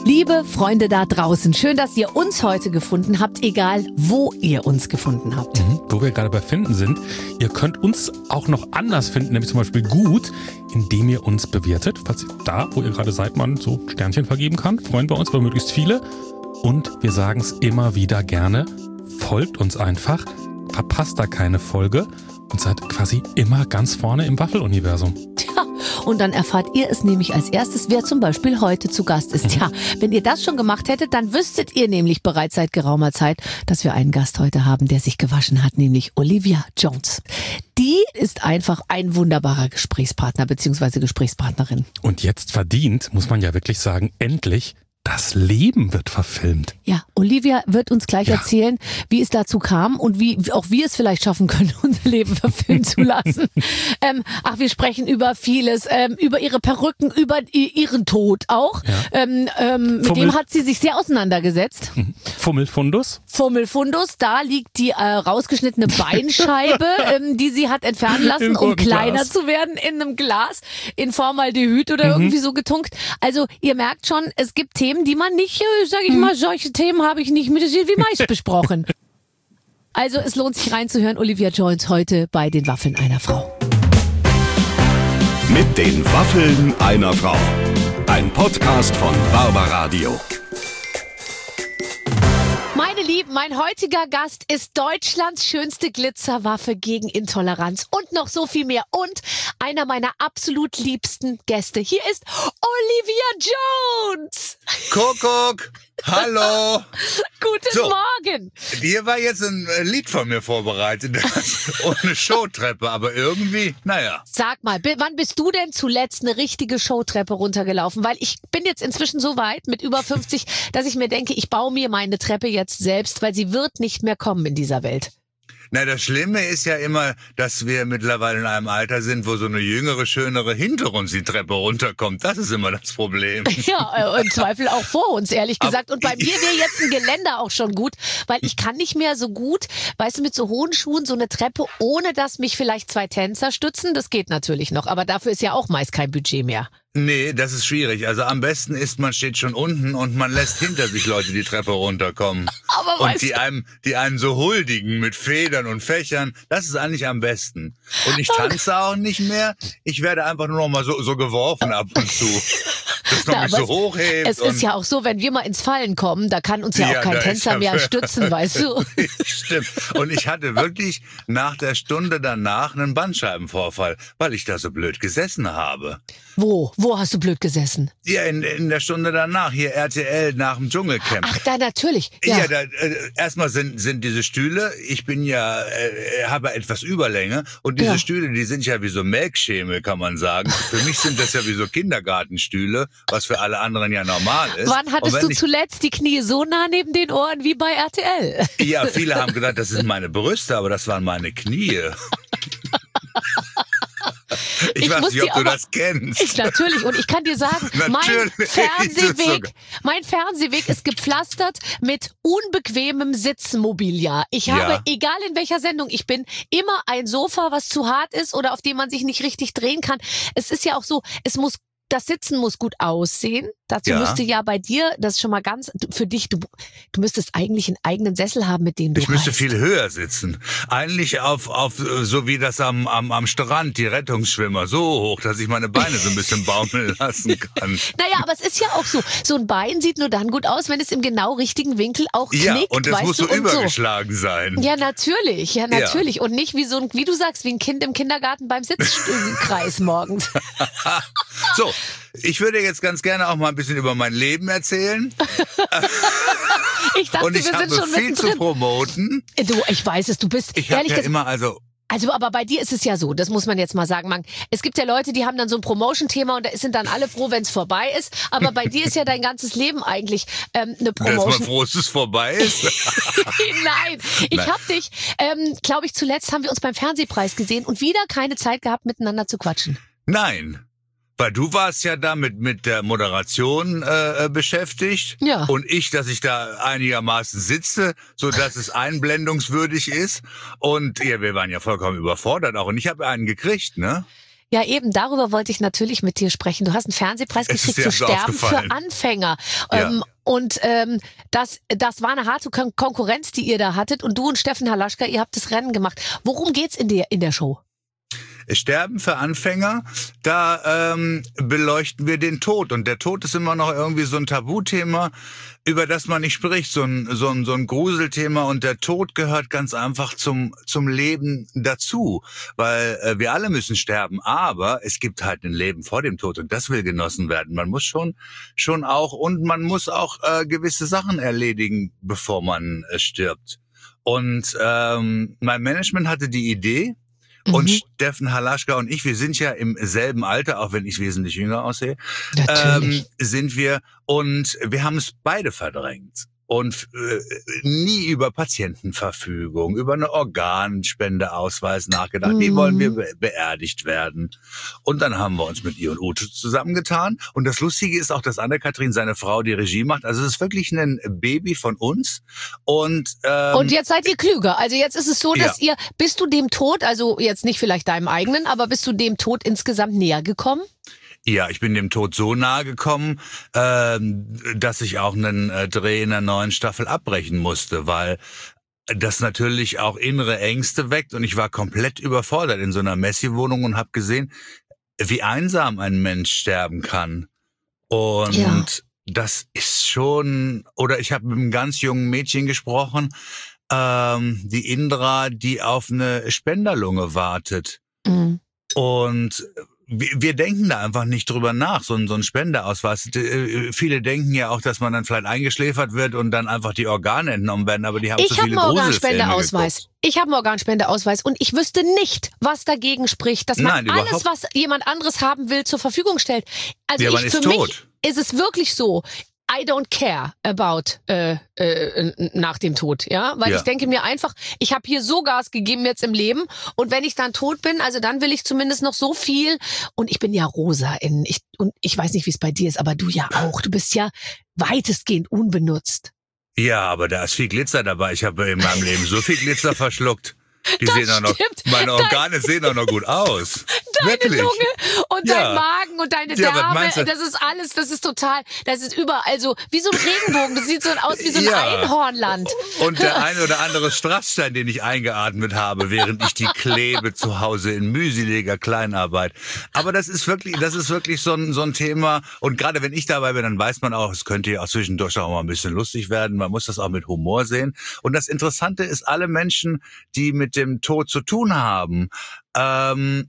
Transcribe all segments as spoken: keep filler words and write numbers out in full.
Liebe Freunde da draußen, schön, dass ihr uns heute gefunden habt, egal wo ihr uns gefunden habt. Mhm, wo wir gerade bei Finden sind. Ihr könnt uns auch noch anders finden, nämlich zum Beispiel gut, indem ihr uns bewertet. Falls ihr da, wo ihr gerade seid, man so Sternchen vergeben kann, freuen wir uns über möglichst viele. Und wir sagen es immer wieder gerne, folgt uns einfach, verpasst da keine Folge und seid quasi immer ganz vorne im Waffeluniversum. Tja, und dann erfahrt ihr es nämlich als erstes, wer zum Beispiel heute zu Gast ist. Tja, wenn ihr das schon gemacht hättet, dann wüsstet ihr nämlich bereits seit geraumer Zeit, dass wir einen Gast heute haben, der sich gewaschen hat, nämlich Olivia Jones. Die ist einfach ein wunderbarer Gesprächspartner bzw. Gesprächspartnerin. Und jetzt verdient, muss man ja wirklich sagen, endlich, das Leben wird verfilmt. Ja, Olivia wird uns gleich Ja. erzählen, wie es dazu kam und wie auch wir es vielleicht schaffen können, unser Leben verfilmen zu lassen. ähm, ach, wir sprechen über vieles, ähm, über ihre Perücken, über i- ihren Tod auch. Ja. Ähm, ähm, mit Fummel- dem hat sie sich sehr auseinandergesetzt. Fummelfundus. Fummelfundus, da liegt die äh, rausgeschnittene Beinscheibe, ähm, die sie hat entfernen lassen, Im um roten kleiner Glas. zu werden, in einem Glas, in Formaldehyd oder irgendwie so getunkt. Also ihr merkt schon, es gibt Themen, die man nicht, äh, sag ich mal, solche Themen habe ich nicht mit Silvi Mais besprochen. Also es lohnt sich reinzuhören, Olivia Jones heute bei den Waffeln einer Frau. Mit den Waffeln einer Frau. Ein Podcast von Barbaradio. Meine Lieben, mein heutiger Gast ist Deutschlands schönste Glitzerwaffe gegen Intoleranz und noch so viel mehr. Und einer meiner absolut liebsten Gäste. Hier ist Olivia Jones. Kuckuck, hallo. Guten So. Morgen. Hier war jetzt ein äh, Lied von mir vorbereitet, ohne Showtreppe, aber irgendwie, naja. Sag mal, bi- wann bist du denn zuletzt eine richtige Showtreppe runtergelaufen? Weil ich bin jetzt inzwischen so weit mit über fünfzig, dass ich mir denke, ich baue mir meine Treppe jetzt selbst, weil sie wird nicht mehr kommen in dieser Welt. Na, das Schlimme ist ja immer, dass wir mittlerweile in einem Alter sind, wo so eine jüngere, schönere hinter uns die Treppe runterkommt. Das ist immer das Problem. Ja, äh, im Zweifel auch vor uns, ehrlich Aber- gesagt. Und bei mir wäre jetzt ein Geländer auch schon gut, weil ich kann nicht mehr so gut, weißt du, mit so hohen Schuhen so eine Treppe, ohne dass mich vielleicht zwei Tänzer stützen. Das geht natürlich noch, aber dafür ist ja auch meist kein Budget mehr. Nee, das ist schwierig. Also am besten ist, man steht schon unten und man lässt hinter sich Leute die Treppe runterkommen. Aber Und weißt die du- einem, die einen so huldigen mit Federn und Fächern, das ist eigentlich am besten. Und ich tanze auch nicht mehr. Ich werde einfach nur noch mal so, so geworfen ab und zu. Dass man Ja, mich aber so hochhebt. Es ist ja auch so, wenn wir mal ins Fallen kommen, da kann uns ja, Ja, auch kein da ist Tänzer ja mehr wirklich- stützen, weißt du? Stimmt. Und ich hatte wirklich nach der Stunde danach einen Bandscheibenvorfall, weil ich da so blöd gesessen habe. Wo? Wo hast du blöd gesessen? Ja, in, in der Stunde danach, hier R T L nach dem Dschungelcamp. Ach, da natürlich. Ja, Ja. da, äh, erstmal sind, sind diese Stühle, ich bin ja, äh, habe etwas Überlänge und diese Ja. Stühle, die sind ja wie so Melkschemel, kann man sagen. Für mich sind das ja wie so Kindergartenstühle, was für alle anderen ja normal ist. Wann Und hattest wenn du ich, zuletzt die Knie so nah neben den Ohren wie bei R T L? Ja, viele haben gedacht, das sind meine Brüste, aber das waren meine Knie. Ich, Ich weiß muss nicht, ob dir du aber- das kennst. Ich natürlich. Und ich kann dir sagen, mein Natürlich. Fernsehweg, Sogar. mein Fernsehweg ist gepflastert mit unbequemem Sitzmobiliar. Ich habe, Ja. egal in welcher Sendung ich bin, immer ein Sofa, was zu hart ist oder auf dem man sich nicht richtig drehen kann. Es ist ja auch so, es muss, das Sitzen muss gut aussehen. Dazu Ja. müsste ja bei dir, das ist schon mal ganz, für dich, du, du müsstest eigentlich einen eigenen Sessel haben, mit dem du Ich müsste reist. viel höher sitzen. Eigentlich auf, auf äh, so wie das am, am, am Strand, die Rettungsschwimmer, so hoch, dass ich meine Beine so ein bisschen baumeln lassen kann. Naja, aber es ist ja auch so, so ein Bein sieht nur dann gut aus, wenn es im genau richtigen Winkel auch knickt, Ja, und es weißt muss du, so und so. übergeschlagen sein. Ja, natürlich, ja, natürlich. Und nicht wie so ein, wie du sagst, wie ein Kind im Kindergarten beim Sitzkreis morgens. So, ich würde jetzt ganz gerne auch mal ein bisschen über mein Leben erzählen. Ich dachte, Und ich wir habe sind schon viel zu mittendrin. promoten. Du, ich weiß es, du bist, Ich habe ehrlich ja gesagt, immer, also also, aber bei dir ist es ja so, das muss man jetzt mal sagen, Mann. Es gibt ja Leute, die haben dann so ein Promotion-Thema und da sind dann alle froh, wenn es vorbei ist. Aber bei dir ist ja dein ganzes Leben eigentlich ähm, eine dass man Promotion. froh ist, dass es vorbei ist. Nein, ich Nein. habe dich, ähm, glaube ich, zuletzt haben wir uns beim Fernsehpreis gesehen und wieder keine Zeit gehabt, miteinander zu quatschen. Nein. Weil du warst ja da mit, mit der Moderation äh, beschäftigt. Ja. Und ich, dass ich da einigermaßen sitze, so dass es einblendungswürdig ist. Und ja, wir waren ja vollkommen überfordert auch. Und ich habe einen gekriegt, ne? Ja, eben, darüber wollte ich natürlich mit dir sprechen. Du hast einen Fernsehpreis Es ist gekriegt für dir so Sterben für aufgefallen. Anfänger. Ja. Ähm, und ähm, das, das war eine harte Kon- Konkurrenz, die ihr da hattet. Und du und Steffen Halaschka, ihr habt das Rennen gemacht. Worum geht's in der, in der Show? Sterben für Anfänger, da ähm, beleuchten wir den Tod. Und der Tod ist immer noch irgendwie so ein Tabuthema, über das man nicht spricht, so ein, so ein, so ein Gruselthema. Und der Tod gehört ganz einfach zum, zum Leben dazu, weil äh, wir alle müssen sterben. Aber es gibt halt ein Leben vor dem Tod und das will genossen werden. Man muss schon, schon auch, und man muss auch äh, gewisse Sachen erledigen, bevor man äh, stirbt. Und ähm, mein Management hatte die Idee, und Mhm. Steffen Halaschka und ich, wir sind ja im selben Alter, auch wenn ich wesentlich jünger aussehe, Natürlich. ähm, sind wir, und wir haben es beide verdrängt. Und äh, nie über Patientenverfügung, über eine Organspendeausweis nachgedacht. Wie Mhm. wollen wir be beerdigt werden? Und dann haben wir uns mit ihr und Ute zusammengetan. Und das Lustige ist auch, dass Anne-Kathrin, seine Frau, die Regie macht. Also es ist wirklich ein Baby von uns. Und, ähm, Und jetzt seid ihr klüger. Also jetzt ist es so, dass Ja. ihr, bist du dem Tod, also jetzt nicht vielleicht deinem eigenen, aber bist du dem Tod insgesamt näher gekommen? Ja, ich bin dem Tod so nahe gekommen, ähm, dass ich auch einen äh, Dreh in einer neuen Staffel abbrechen musste, weil das natürlich auch innere Ängste weckt und ich war komplett überfordert in so einer Messi-Wohnung und habe gesehen, wie einsam ein Mensch sterben kann. Und Ja. das ist schon, oder ich habe mit einem ganz jungen Mädchen gesprochen, ähm, die Indra, die auf eine Spenderlunge wartet. Mhm. Und wir, wir denken da einfach nicht drüber nach, so ein, so ein Spendeausweis. D- Viele denken ja auch, dass man dann vielleicht eingeschläfert wird und dann einfach die Organe entnommen werden, aber die haben Ich zu habe viele einen Gruselfilme Organspendeausweis. geguckt. Ich habe einen Organspendeausweis und ich wüsste nicht, was dagegen spricht, dass man Nein, alles, überhaupt. was jemand anderes haben will, zur Verfügung stellt. Also Ja, ich, man ist für mich tot. ist es wirklich so. I don't care about äh, äh, nach dem Tod, ja, weil Ja. ich denke mir einfach, ich habe hier so Gas gegeben jetzt im Leben und wenn ich dann tot bin, also dann will ich zumindest noch so viel und ich bin ja rosa in ich und ich weiß nicht, wie es bei dir ist, aber du ja auch, du bist ja weitestgehend unbenutzt. Ja, aber da ist viel Glitzer dabei. Ich habe in meinem Leben so viel Glitzer verschluckt. Die Das sehen auch noch, stimmt. meine Dein- Organe sehen auch noch gut aus. Deine Wirklich. Lunge und Ja. dein Magen und deine Ja, was Därme, meinst du? das ist alles, das ist total, das ist überall so, wie so ein Regenbogen, das sieht so aus wie so ein Ja. Einhornland. Und der ein oder andere Strassstein, den ich eingeatmet habe, während ich die klebe zu Hause in mühseliger Kleinarbeit. Aber das ist wirklich, das ist wirklich so ein, so ein Thema. Und gerade wenn ich dabei bin, dann weiß man auch, es könnte ja auch zwischendurch auch mal ein bisschen lustig werden. Man muss das auch mit Humor sehen. Und das Interessante ist, alle Menschen, die mit dem Tod zu tun haben, ähm,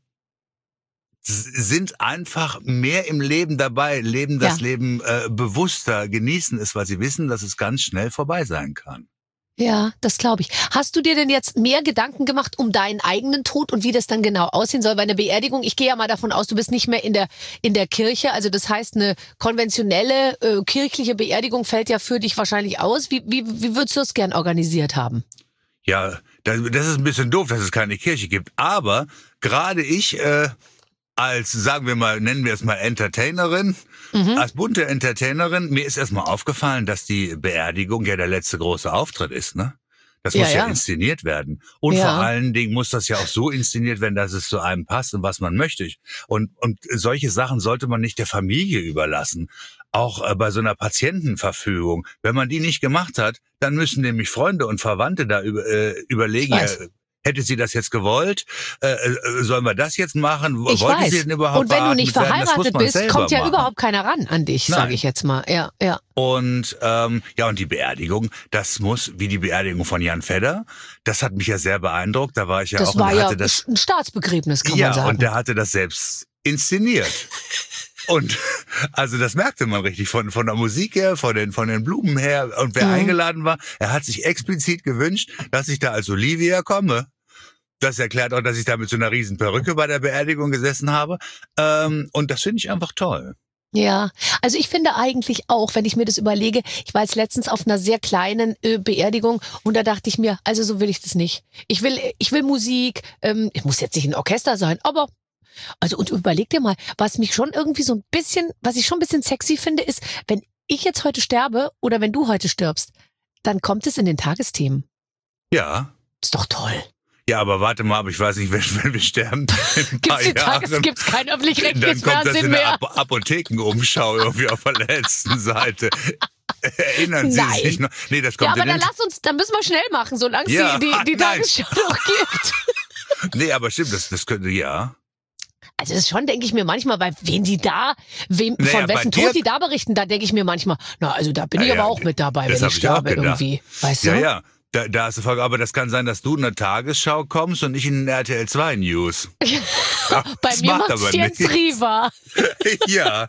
sind einfach mehr im Leben dabei, leben das Ja. Leben äh, bewusster, genießen es, weil sie wissen, dass es ganz schnell vorbei sein kann. Ja, das glaube ich. Hast du dir denn jetzt mehr Gedanken gemacht um deinen eigenen Tod und wie das dann genau aussehen soll bei einer Beerdigung? Ich gehe ja mal davon aus, du bist nicht mehr in der in der Kirche, also das heißt, eine konventionelle äh, kirchliche Beerdigung fällt ja für dich wahrscheinlich aus. Wie wie wie würdest du das gern organisiert haben? Ja, das, das ist ein bisschen doof, dass es keine Kirche gibt. Aber gerade ich äh, als, sagen wir mal, nennen wir es mal Entertainerin, Mhm. als bunte Entertainerin, mir ist erstmal aufgefallen, dass die Beerdigung ja der letzte große Auftritt ist, ne? Das Ja, muss ja, ja. inszeniert werden. Und Ja. vor allen Dingen muss das ja auch so inszeniert werden, dass es zu einem passt und was man möchte. Und, und solche Sachen sollte man nicht der Familie überlassen. Auch äh, bei so einer Patientenverfügung. Wenn man die nicht gemacht hat, dann müssen nämlich Freunde und Verwandte da über, äh, überlegen, Ich ja, weiß. hätte sie das jetzt gewollt? Äh, äh, sollen wir das jetzt machen? Ich Wollte weiß. sie denn überhaupt Und wenn du nicht beatmet werden? Das muss verheiratet man bist, selber kommt ja machen. überhaupt keiner ran an dich, Nein. sage ich jetzt mal. Ja, ja. Und ähm, ja, und die Beerdigung, das muss, wie die Beerdigung von Jan Fedder, das hat mich ja sehr beeindruckt. Da war ich ja Das auch und war der ja hatte das, ein Staatsbegräbnis, kann ja, man sagen. und der hatte das selbst inszeniert. Und also das merkte man richtig von von der Musik her, von den von den Blumen her und wer Mhm. eingeladen war, er hat sich explizit gewünscht, dass ich da als Olivia komme. Das erklärt auch, dass ich da mit so einer riesen Perücke bei der Beerdigung gesessen habe. Ähm, und das finde ich einfach toll. Ja, also ich finde eigentlich auch, wenn ich mir das überlege, ich war jetzt letztens auf einer sehr kleinen äh, Beerdigung und da dachte ich mir, also so will ich das nicht. Ich will, ich will Musik, ähm, ich muss jetzt nicht ein Orchester sein, aber also und überleg dir mal, was mich schon irgendwie so ein bisschen, was ich schon ein bisschen sexy finde, ist, wenn ich jetzt heute sterbe oder wenn du heute stirbst, dann kommt es in den Tagesthemen. Ja. Ist doch toll. Ja, aber warte mal, aber ich weiß nicht, wenn, wenn wir sterben in ein paar Gibt's, Jahren, Tages, gibt's kein öffentlich-rechtliches dann kommt das Fernsehen in der mehr? Ap Apothekenumschau irgendwie auf der letzten Seite. Erinnern Sie Nein. sich noch? Nee, das kommt Ja, aber in dann den... lass uns, dann müssen wir schnell machen, solange es Ja, die, die, die nein. Tagesschau noch gibt. Nee, aber stimmt, das, das könnte, ja. Also das ist schon, denke ich mir manchmal, bei wen die da, wem, Naja, von bei wessen dir- Tod die da berichten, da denke ich mir manchmal, na, also da bin ich Ja, ja, aber auch mit dabei, das wenn hab ich ich auch sterbe gedacht. irgendwie. Weißt Ja, du? ja. Da, da hast du voll, aber das kann sein, dass du in eine Tagesschau kommst und nicht in den R T L zwei News. Bei Das mir macht macht's aber Jens nichts. Riva. Ja.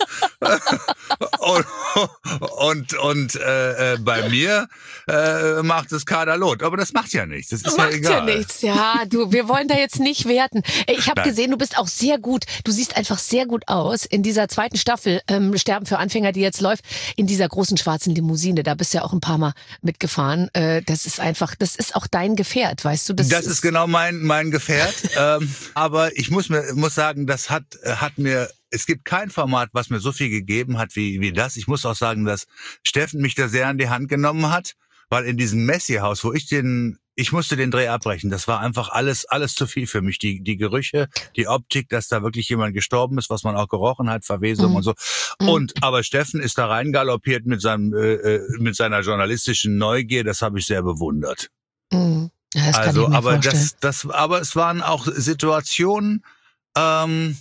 Und, und, und äh, äh, bei mir äh, macht es Kaderlot. Aber das macht ja nichts. Das ist Macht ja egal. ja nichts. Ja, du, wir wollen da jetzt nicht werten. Ey, Ich habe Nein. gesehen, du bist auch sehr gut. Du siehst einfach sehr gut aus in dieser zweiten Staffel ähm, Sterben für Anfänger, die jetzt läuft, in dieser großen schwarzen Limousine. Da bist du ja auch ein paar Mal mitgefahren. Äh, das ist einfach, das ist auch dein Gefährt, weißt du? Das, das ist genau mein mein Gefährt. ähm, aber ich muss mir muss sagen, das hat hat mir es gibt kein Format, was mir so viel gegeben hat wie wie das. Ich muss auch sagen, dass Steffen mich da sehr an die Hand genommen hat, weil in diesem Messi-Haus, wo ich den ich musste den Dreh abbrechen. Das war einfach alles alles zu viel für mich. Die die Gerüche, die Optik, dass da wirklich jemand gestorben ist, was man auch gerochen hat, Verwesung Mhm. und so. Und aber Steffen ist da reingaloppiert mit seinem äh, äh, mit seiner journalistischen Neugier. Das habe ich sehr bewundert. Mhm. Ja, das kann Also, ich mir aber vorstellen. das, das, aber es waren auch Situationen, ähm,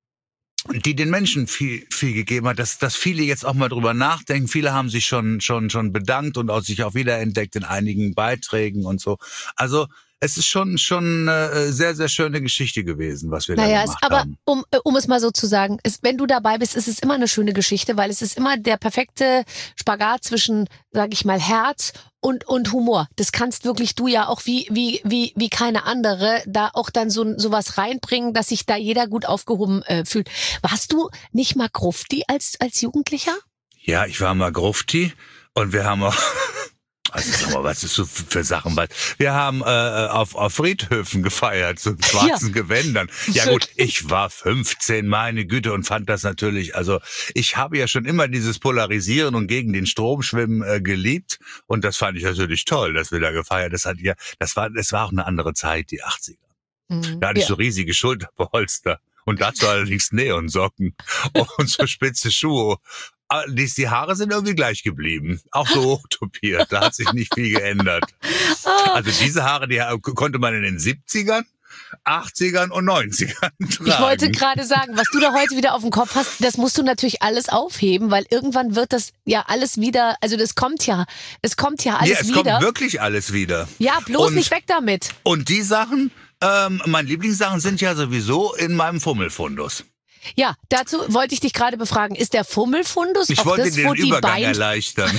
die den Menschen viel, viel gegeben hat, dass, dass viele jetzt auch mal drüber nachdenken. Viele haben sich schon, schon, schon bedankt und auch sich auch wiederentdeckt in einigen Beiträgen und so. Also, es ist schon, schon eine sehr, sehr schöne Geschichte gewesen, was wir da Naja, es, gemacht aber haben. um, äh, um es mal so zu sagen, es, wenn du dabei bist, ist es immer eine schöne Geschichte, weil es ist immer der perfekte Spagat zwischen, sag ich mal, Herz und, und Humor. Das kannst wirklich du ja auch wie, wie, wie, wie keine andere da auch dann so, so was reinbringen, dass sich da jeder gut aufgehoben äh, fühlt. Warst du nicht mal Grufti als, als Jugendlicher? Ja, ich war mal Grufti und wir haben auch... Also sag mal, was ist so für Sachen? Was? Wir haben äh, auf, auf Friedhöfen gefeiert, so in schwarzen Ja. Gewändern. Ja gut, ich war fünfzehn, meine Güte, und fand das natürlich, also ich habe ja schon immer dieses Polarisieren und gegen den Strom schwimmen äh, geliebt. Und das fand ich natürlich toll, dass wir da gefeiert. Das hat ja, das war, das war auch eine andere Zeit, die achtziger. Mhm. Da hatte ich Ja. so riesige Schulterpolster. Und dazu allerdings Neonsocken und so spitze Schuhe. Ah, Die, die Haare sind irgendwie gleich geblieben. Auch so hochtopiert. Da hat sich nicht viel geändert. Ah. Also diese Haare, die konnte man in den siebzigern, achtzigern und neunzigern tragen. Ich wollte gerade sagen, was du da heute wieder auf dem Kopf hast, das musst du natürlich alles aufheben, weil irgendwann wird das ja alles wieder, also das kommt ja, es kommt ja alles ja, es wieder. kommt wirklich alles wieder. Ja, bloß Und- nicht weg damit. Und die Sachen, ähm, meine Lieblingssachen sind ja sowieso in meinem Fummelfundus. Ja, dazu wollte ich dich gerade befragen. Ist der Fummelfundus Ich auch wollte das, den wo die Übergang Bein... erleichtern.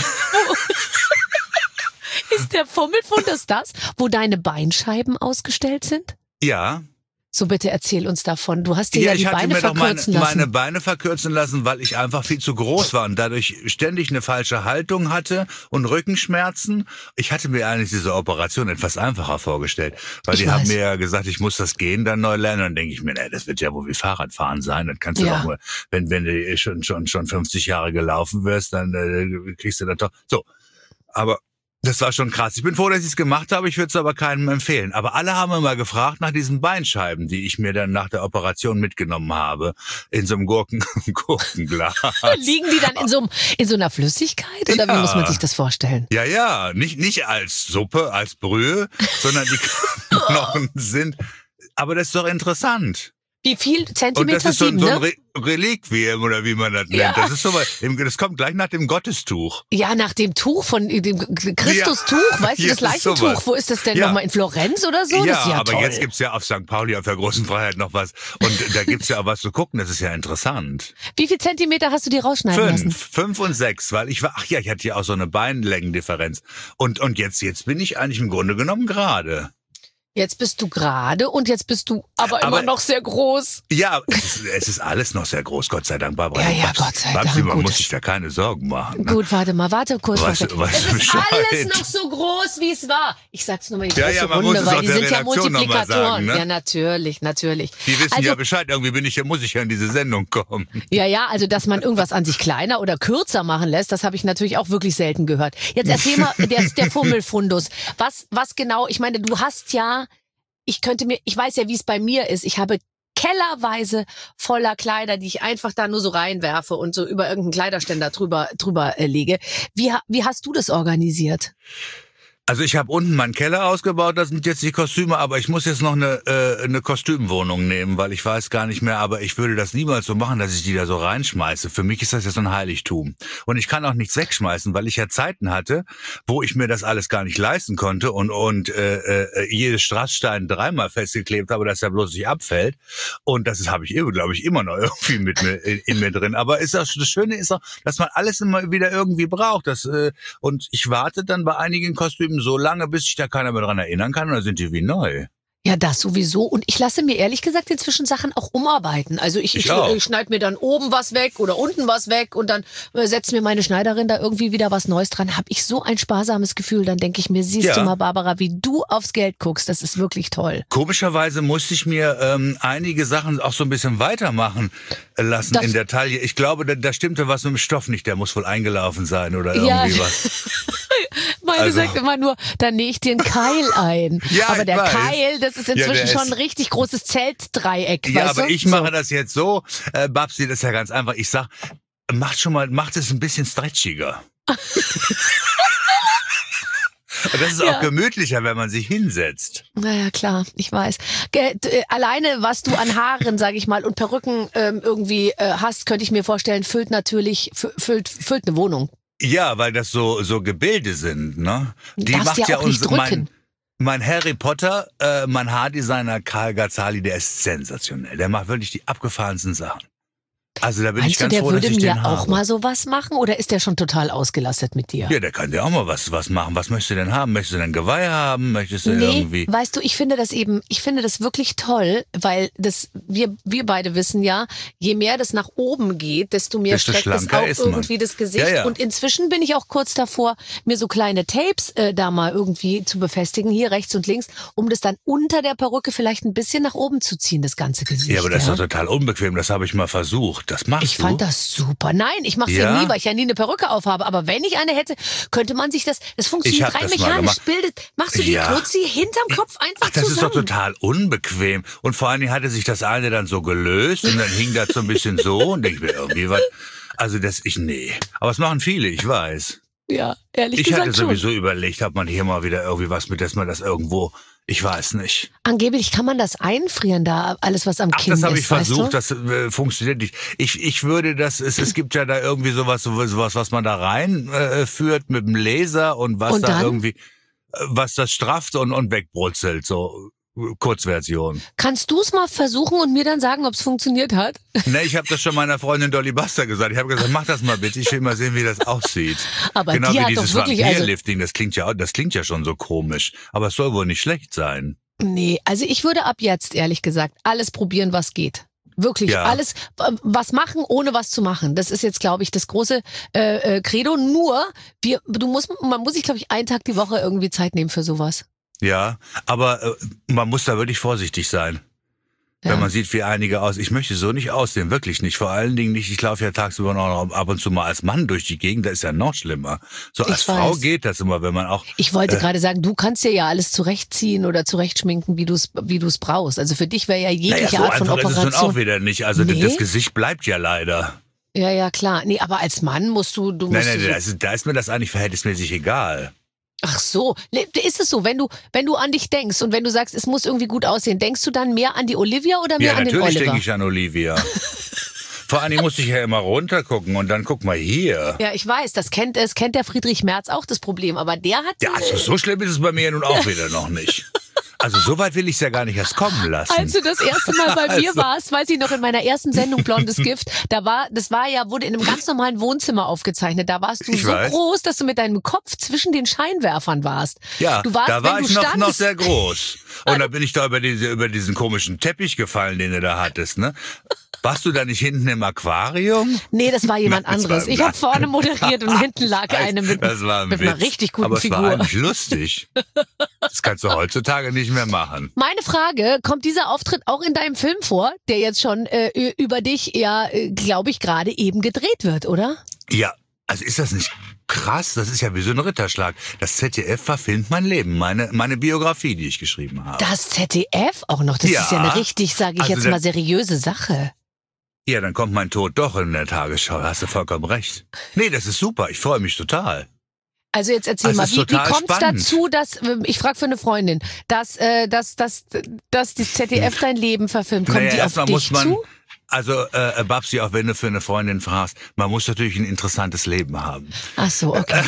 Ist der Fummelfundus das, wo deine Beinscheiben ausgestellt sind? Ja. So bitte erzähl uns davon. Du hast dir ja, Ja, die ich hatte Beine mir doch meine, verkürzen lassen. meine Beine verkürzen lassen, weil ich einfach viel zu groß war und dadurch ständig eine falsche Haltung hatte und Rückenschmerzen. Ich hatte mir eigentlich diese Operation etwas einfacher vorgestellt, weil Ich die haben weiß. mir ja gesagt, ich muss das Gehen dann neu lernen. Dann denke ich mir, nee, das wird ja wohl wie Fahrradfahren sein. Das kannst du Ja. doch mal, wenn wenn du schon schon schon fünfzig Jahre gelaufen wirst, dann äh, kriegst du das doch. So, aber das war schon krass. Ich bin froh, dass ich es gemacht habe. Ich würde es aber keinem empfehlen. Aber alle haben immer gefragt nach diesen Beinscheiben, die ich mir dann nach der Operation mitgenommen habe. In so einem Gurken, Gurkenglas. Liegen die dann in so, einem- in so einer Flüssigkeit? Oder Ja. wie muss man sich das vorstellen? Ja, ja. Nicht, nicht als Suppe, als Brühe, sondern die Knochen sind. Aber das ist doch interessant. Wie viel Und Zentimeter? das ist so, ein- Sieben, so ein ne? Re Reliquiem oder wie man das nennt. Ja. Das ist so, das kommt gleich nach dem Gottestuch. Ja, nach dem Tuch von dem Christustuch, weißt du, Ja, das Leichentuch. sowas. Wo ist das denn Ja. nochmal? In Florenz oder so? Ja, das ist ja aber toll. jetzt gibt's ja auf Sankt Pauli auf der Großen Freiheit noch was. Und da gibt's ja auch was zu gucken, das ist ja interessant. Wie viel Zentimeter hast du dir rausschneiden lassen? Fünf, fünf und sechs, weil ich war, ach ja, ich hatte ja auch so eine Beinlängendifferenz. Und, und jetzt, jetzt bin ich eigentlich im Grunde genommen gerade. Jetzt bist du gerade und jetzt bist du aber, Aber- immer noch sehr groß. Ja, es ist, es ist alles noch sehr groß, Gott sei Dank, Barbara. Ja, ja, Babs- Gott sei Babsi, Dank, man gut. muss sich da keine Sorgen machen. Ne? Gut, warte mal, warte kurz. Weißt warte. du- weißt es du ist Bescheid? alles noch so groß, wie es war. Ich sag's nur mal die Ja, große ja, man muss Runde, es weil auch die der sind ja Redaktion noch mal Multiplikatoren. sagen, ne? Ja, natürlich, natürlich. Die wissen also, ja Bescheid, irgendwie bin ich ja, muss ich ja in diese Sendung kommen. Ja, ja, also dass man irgendwas an sich kleiner oder kürzer machen lässt, das habe ich natürlich auch wirklich selten gehört. Jetzt erzähl mal, der, der Fummelfundus. Was, was genau, ich meine, du hast ja ich könnte mir, ich weiß ja, wie es bei mir ist. Ich habe kellerweise voller Kleider, die ich einfach da nur so reinwerfe und so über irgendeinen Kleiderständer drüber, drüber äh, lege. Wie, wie hast du das organisiert? Also ich habe unten meinen Keller ausgebaut, das sind jetzt die Kostüme, aber ich muss jetzt noch eine äh, eine Kostümwohnung nehmen, weil ich weiß gar nicht mehr, aber ich würde das niemals so machen, dass ich die da so reinschmeiße. Für mich ist das ja so ein Heiligtum. Und ich kann auch nichts wegschmeißen, weil ich ja Zeiten hatte, wo ich mir das alles gar nicht leisten konnte und und äh, äh, jedes Strassstein dreimal festgeklebt habe, dass er bloß nicht abfällt. Und das habe ich, glaube ich, immer noch irgendwie mit mir in, in mir drin. Aber ist das, das Schöne ist auch, dass man alles immer wieder irgendwie braucht. Das, äh, und ich warte dann bei einigen Kostümen so lange, bis sich da keiner mehr dran erinnern kann, und dann sind die wie neu. Ja, das sowieso. Und ich lasse mir ehrlich gesagt inzwischen Sachen auch umarbeiten. Also ich, ich, ich, ich schneide mir dann oben was weg oder unten was weg und dann äh, setzt mir meine Schneiderin da irgendwie wieder was Neues dran. Hab ich so ein sparsames Gefühl. Dann denke ich mir, siehst ja. du mal, Barbara, wie du aufs Geld guckst. Das ist wirklich toll. Komischerweise musste ich mir ähm, einige Sachen auch so ein bisschen weitermachen lassen das in der Taille. Ich glaube, da, da stimmte was mit dem Stoff nicht. Der muss wohl eingelaufen sein oder irgendwie ja. was. Meine also, sagt immer nur, da nähe ich dir einen Keil ein. Ja, aber der weiß. Keil, das ist inzwischen ja, schon ein richtig großes Zeltdreieck. Ja, weißt aber du? ich mache so. das jetzt so, äh, Babsi, das ist ja ganz einfach. Ich sag, macht schon mal, macht es ein bisschen stretchiger. Und das ist ja. auch gemütlicher, wenn man sich hinsetzt. Naja, klar, ich weiß. Ge äh, alleine, was du an Haaren, sag ich mal, und Perücken ähm, irgendwie äh, hast, könnte ich mir vorstellen, füllt natürlich, füllt, füllt eine Wohnung. Ja, weil das so so Gebilde sind, ne? Die Darfst macht ja, ja auch nicht unser, drücken. mein, mein Harry Potter, äh, mein Haardesigner Karl Gazzali, der ist sensationell. Der macht wirklich die abgefahrensten Sachen. Also da bin Meinst ich ganz du, der froh, würde dass ich mir den auch habe. mal sowas machen oder ist der schon total ausgelastet mit dir? Ja, der kann dir auch mal was was machen. Was möchtest du denn haben? Möchtest du denn Geweih haben? Möchtest du nee, irgendwie? Weißt du, ich finde das eben, ich finde das wirklich toll, weil das wir wir beide wissen ja, je mehr das nach oben geht, desto mehr Desto streckt es auch irgendwie man. das Gesicht. Ja, ja. Und inzwischen bin ich auch kurz davor, mir so kleine Tapes äh, da mal irgendwie zu befestigen, hier rechts und links, um das dann unter der Perücke vielleicht ein bisschen nach oben zu ziehen, das ganze Gesicht. Ja, aber das ja? ist doch total unbequem. Das habe ich mal versucht. Das machst ich du? Ich fand das super. Nein, ich mache es ja? ja nie, weil ich ja nie eine Perücke aufhabe. Aber wenn ich eine hätte, könnte man sich das, das funktioniert rein mechanisch, bildet, machst du die ja. Knutzi hinterm Kopf einfach Ach, das zusammen. ist doch total unbequem. Und vor allen Dingen hatte sich das eine dann so gelöst und dann hing das so ein bisschen so und denke ich mir irgendwie was. Also das, ich, nee. Aber es machen viele, ich weiß. Ja, ehrlich ich gesagt Ich hatte sowieso schon. überlegt, ob man hier mal wieder irgendwie was mit, dass man das irgendwo, ich weiß nicht. Angeblich kann man das einfrieren da, alles was am Ach, Kinn ist. das habe ich versucht, weißt du? das äh, funktioniert nicht. Ich ich würde das, es, es gibt ja da irgendwie sowas, sowas, was man da rein äh, führt mit dem Laser und was und da dann? irgendwie, äh, was das strafft und, und wegbrutzelt, so Kurzversion. Kannst du es mal versuchen und mir dann sagen, ob es funktioniert hat? Ne, ich habe das schon meiner Freundin Dolly Buster gesagt. Ich habe gesagt, mach das mal bitte, ich will mal sehen, wie das aussieht. Aber genau die wie hat dieses doch wirklich, Vampirlifting, das klingt ja, das klingt ja schon so komisch, aber es soll wohl nicht schlecht sein. Nee, also ich würde ab jetzt, ehrlich gesagt, alles probieren, was geht. Wirklich, ja. alles, was machen, ohne was zu machen. Das ist jetzt, glaube ich, das große äh, äh, Credo. Nur, wir, du musst, man muss sich, glaube ich, einen Tag die Woche irgendwie Zeit nehmen für sowas. Ja, aber äh, man muss da wirklich vorsichtig sein. Ja. Wenn man sieht, wie einige aus. Ich möchte so nicht aussehen, wirklich nicht. Vor allen Dingen nicht, ich laufe ja tagsüber noch ab und zu mal als Mann durch die Gegend, das ist ja noch schlimmer. So als ich Frau weiß. geht das immer, wenn man auch... Ich wollte äh, gerade sagen, du kannst dir ja alles zurechtziehen oder zurechtschminken, wie du es wie du es brauchst. Also für dich wäre ja jegliche naja, so Art von einfach Operation... ist es nun auch wieder nicht. Also nee? das Gesicht bleibt ja leider. Ja, ja, klar. Nee, aber als Mann musst du... du musst nein, nein, du so da, ist, da ist mir das eigentlich verhältnismäßig egal. Ach so, ist es so, wenn du wenn du an dich denkst und wenn du sagst, es muss irgendwie gut aussehen, denkst du dann mehr an die Olivia oder mehr ja, an den Oliver? Ja, natürlich denke ich an Olivia. Vor allem muss ich ja immer runtergucken und dann guck mal hier. Ja, ich weiß, das kennt das kennt der Friedrich Merz auch, das Problem, aber der hat... Ja, also so schlimm ist es bei mir nun auch wieder noch nicht. Also so weit will ich es ja gar nicht erst kommen lassen. Als du das erste Mal bei mir also. warst, weiß ich noch, in meiner ersten Sendung Blondes Gift, da war, das war ja, wurde in einem ganz normalen Wohnzimmer aufgezeichnet. Da warst du ich so weiß. groß, dass du mit deinem Kopf zwischen den Scheinwerfern warst. Ja, du warst, da war wenn ich du noch, standest, noch sehr groß. Und da bin ich da über, diese, über diesen komischen Teppich gefallen, den du da hattest, ne? Warst du da nicht hinten im Aquarium? Nee, das war jemand Nein, das anderes. war Ich habe vorne moderiert und hinten lag Nein, eine mit, das war ein mit Witz. einer richtig guten Aber es Figur. war eigentlich lustig. Das kannst du heutzutage nicht mehr machen. Meine Frage, kommt dieser Auftritt auch in deinem Film vor, der jetzt schon äh, über dich ja, äh, glaube ich, gerade eben gedreht wird, oder? Ja, Also ist das nicht krass? Das ist ja wie so ein Ritterschlag. Das Z D F verfilmt mein Leben, meine, meine Biografie, die ich geschrieben habe. Das Z D F auch noch? Das Ja. ist ja eine richtig, sage ich Also jetzt da- mal, seriöse Sache. Ja, dann kommt mein Tod doch in der Tagesschau. Hast du vollkommen recht. Nee, das ist super. Ich freue mich total. Also jetzt erzähl Das mal, ist wie, wie total kommt es spannend. dazu, dass, ähm, ich frage für eine Freundin, dass, äh, dass, dass, dass das Z D F dein Leben verfilmt? Kommt Naja, die auf erstmal dich muss man, zu? also äh, Babsi, auch wenn du für eine Freundin fragst, man muss natürlich ein interessantes Leben haben. Ach so, okay.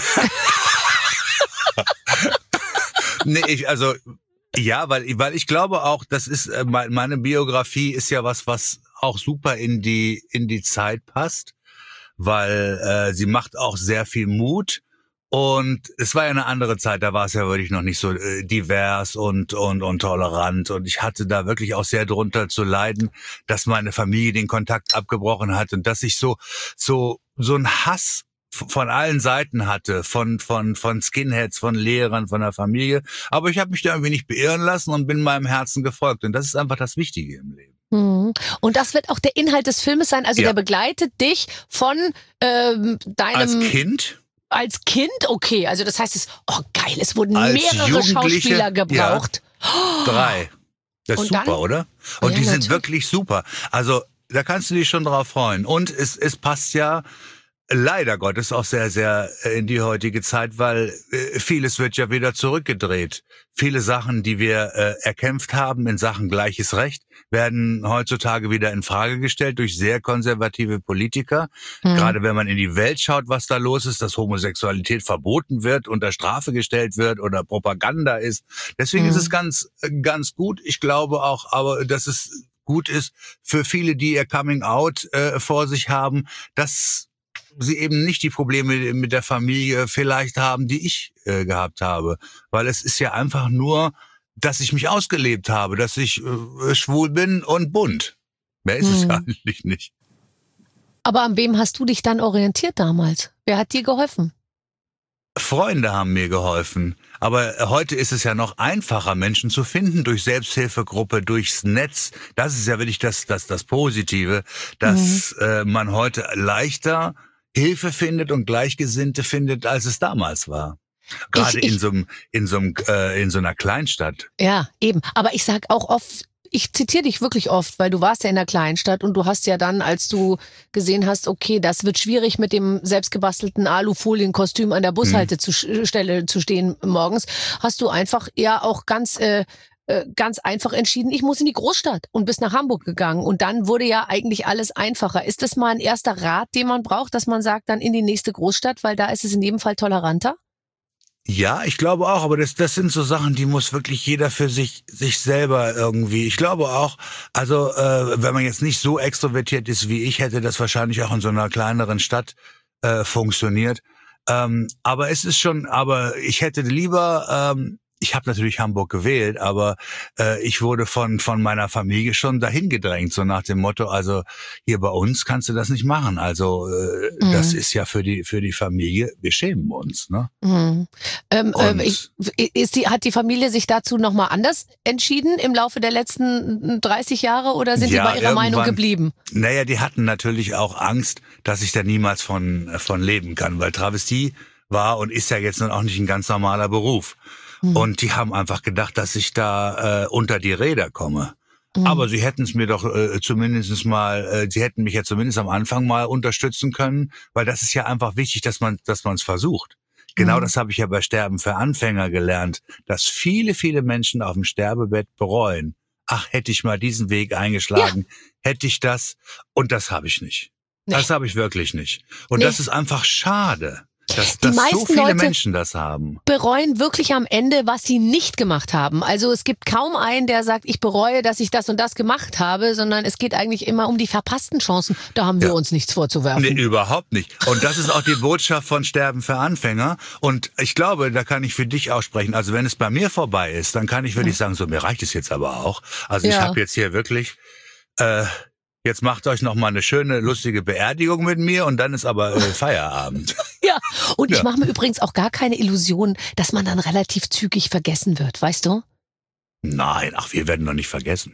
Nee, ich, also ja, weil, weil ich glaube auch, das ist äh, me- meine Biografie ist ja was, was auch super in die in die Zeit passt, weil äh, sie macht auch sehr viel Mut. Und es war ja eine andere Zeit, da war es ja wirklich noch nicht so äh, divers und, und, und tolerant. Und ich hatte da wirklich auch sehr drunter zu leiden, dass meine Familie den Kontakt abgebrochen hat und dass ich so, so, so ein Hass f- von allen Seiten hatte, von, von, von Skinheads, von Lehrern, von der Familie. Aber ich habe mich da irgendwie nicht beirren lassen und bin meinem Herzen gefolgt. Und das ist einfach das Wichtige im Leben. Mhm. Und das wird auch der Inhalt des Filmes sein. Also Ja. der begleitet dich von ähm, deinem Als Kind? als Kind. Okay, also das heißt, es oh geil, es wurden Als mehrere Jugendliche, Schauspieler gebraucht. Drei. Das ist Und super, dann? oder? Und Ja, die sind natürlich. wirklich super. Also da kannst du dich schon drauf freuen. Und es, es passt ja leider Gottes auch sehr, sehr äh, in die heutige Zeit, weil äh, vieles wird ja wieder zurückgedreht. Viele Sachen, die wir äh, erkämpft haben in Sachen gleiches Recht, werden heutzutage wieder in Frage gestellt durch sehr konservative Politiker. Mhm. Gerade wenn man in die Welt schaut, was da los ist, dass Homosexualität verboten wird, unter Strafe gestellt wird oder Propaganda ist. Deswegen Mhm. ist es ganz, ganz gut. Ich glaube auch, aber dass es gut ist für viele, die ihr Coming Out äh, vor sich haben, dass sie eben nicht die Probleme mit der Familie vielleicht haben, die ich äh, gehabt habe. Weil es ist ja einfach nur, dass ich mich ausgelebt habe, dass ich äh, schwul bin und bunt. Mehr ist es Mhm. ja eigentlich nicht. Aber an wem hast du dich dann orientiert damals? Wer hat dir geholfen? Freunde haben mir geholfen. Aber heute ist es ja noch einfacher, Menschen zu finden durch Selbsthilfegruppe, durchs Netz. Das ist ja wirklich das, das, das Positive, dass Mhm. äh, man heute leichter Hilfe findet und Gleichgesinnte findet, als es damals war. Gerade Ich- ich- in so einem, in so einem, äh, in so einer Kleinstadt. Ja, eben. Aber ich sag auch oft, ich zitiere dich wirklich oft, weil du warst ja in der Kleinstadt und du hast ja dann, als du gesehen hast, okay, das wird schwierig mit dem selbstgebastelten Alufolienkostüm an der Bushaltestelle zu stehen morgens, hast du einfach ja auch ganz äh, äh, ganz einfach entschieden, ich muss in die Großstadt und bist nach Hamburg gegangen. Und dann wurde ja eigentlich alles einfacher. Ist das mal ein erster Rat, den man braucht, dass man sagt, dann in die nächste Großstadt, weil da ist es in jedem Fall toleranter? Ja, ich glaube auch, aber das, das sind so Sachen, die muss wirklich jeder für sich, sich selber irgendwie. Ich glaube auch, also äh, wenn man jetzt nicht so extrovertiert ist wie ich, hätte das wahrscheinlich auch in so einer kleineren Stadt äh, funktioniert. Ähm, aber es ist schon, aber ich hätte lieber, ähm, ich habe natürlich Hamburg gewählt, aber äh, ich wurde von von meiner Familie schon dahin gedrängt, so nach dem Motto, also hier bei uns kannst du das nicht machen. Also äh, Mhm. das ist ja für die für die Familie, wir schämen uns, ne? Mhm. Ähm, Und- ähm, ich, ist die, hat die Familie sich dazu nochmal anders entschieden im Laufe der letzten dreißig Jahre oder sind Ja, die bei ihrer Meinung irgendwann- geblieben? Naja, die hatten natürlich auch Angst, dass ich da niemals von, von leben kann, weil Travestie war und ist ja jetzt nun auch nicht ein ganz normaler Beruf. Mhm. Und die haben einfach gedacht, dass ich da äh, unter die Räder komme. Mhm. Aber sie hätten es mir doch äh, zumindest mal, äh, sie hätten mich ja zumindest am Anfang mal unterstützen können, weil das ist ja einfach wichtig, dass man dass man es versucht. Genau Mhm. das habe ich ja bei Sterben für Anfänger gelernt, dass viele, viele Menschen auf dem Sterbebett bereuen. Ach, hätte ich mal diesen Weg eingeschlagen, hätte ich das. Und das habe ich nicht. Nee. Das habe ich wirklich nicht. Und Nee. das ist einfach schade, dass, Die dass so meisten viele Leute- Menschen das haben. Bereuen wirklich am Ende, was sie nicht gemacht haben. Also es gibt kaum einen, der sagt, ich bereue, dass ich das und das gemacht habe, sondern es geht eigentlich immer um die verpassten Chancen. Da haben wir Ja. uns nichts vorzuwerfen. Nee, überhaupt nicht. Und das ist auch die Botschaft von Sterben für Anfänger. Und ich glaube, da kann ich für dich aussprechen. Also wenn es bei mir vorbei ist, dann kann ich wirklich sagen, so mir reicht es jetzt aber auch. Also ich Ja. habe jetzt hier wirklich, äh, jetzt macht euch noch mal eine schöne, lustige Beerdigung mit mir und dann ist aber äh, Feierabend. Ja, und ich Ja. mache mir übrigens auch gar keine Illusion, dass man dann relativ zügig vergessen wird, weißt du? Nein, ach, wir werden doch nicht vergessen.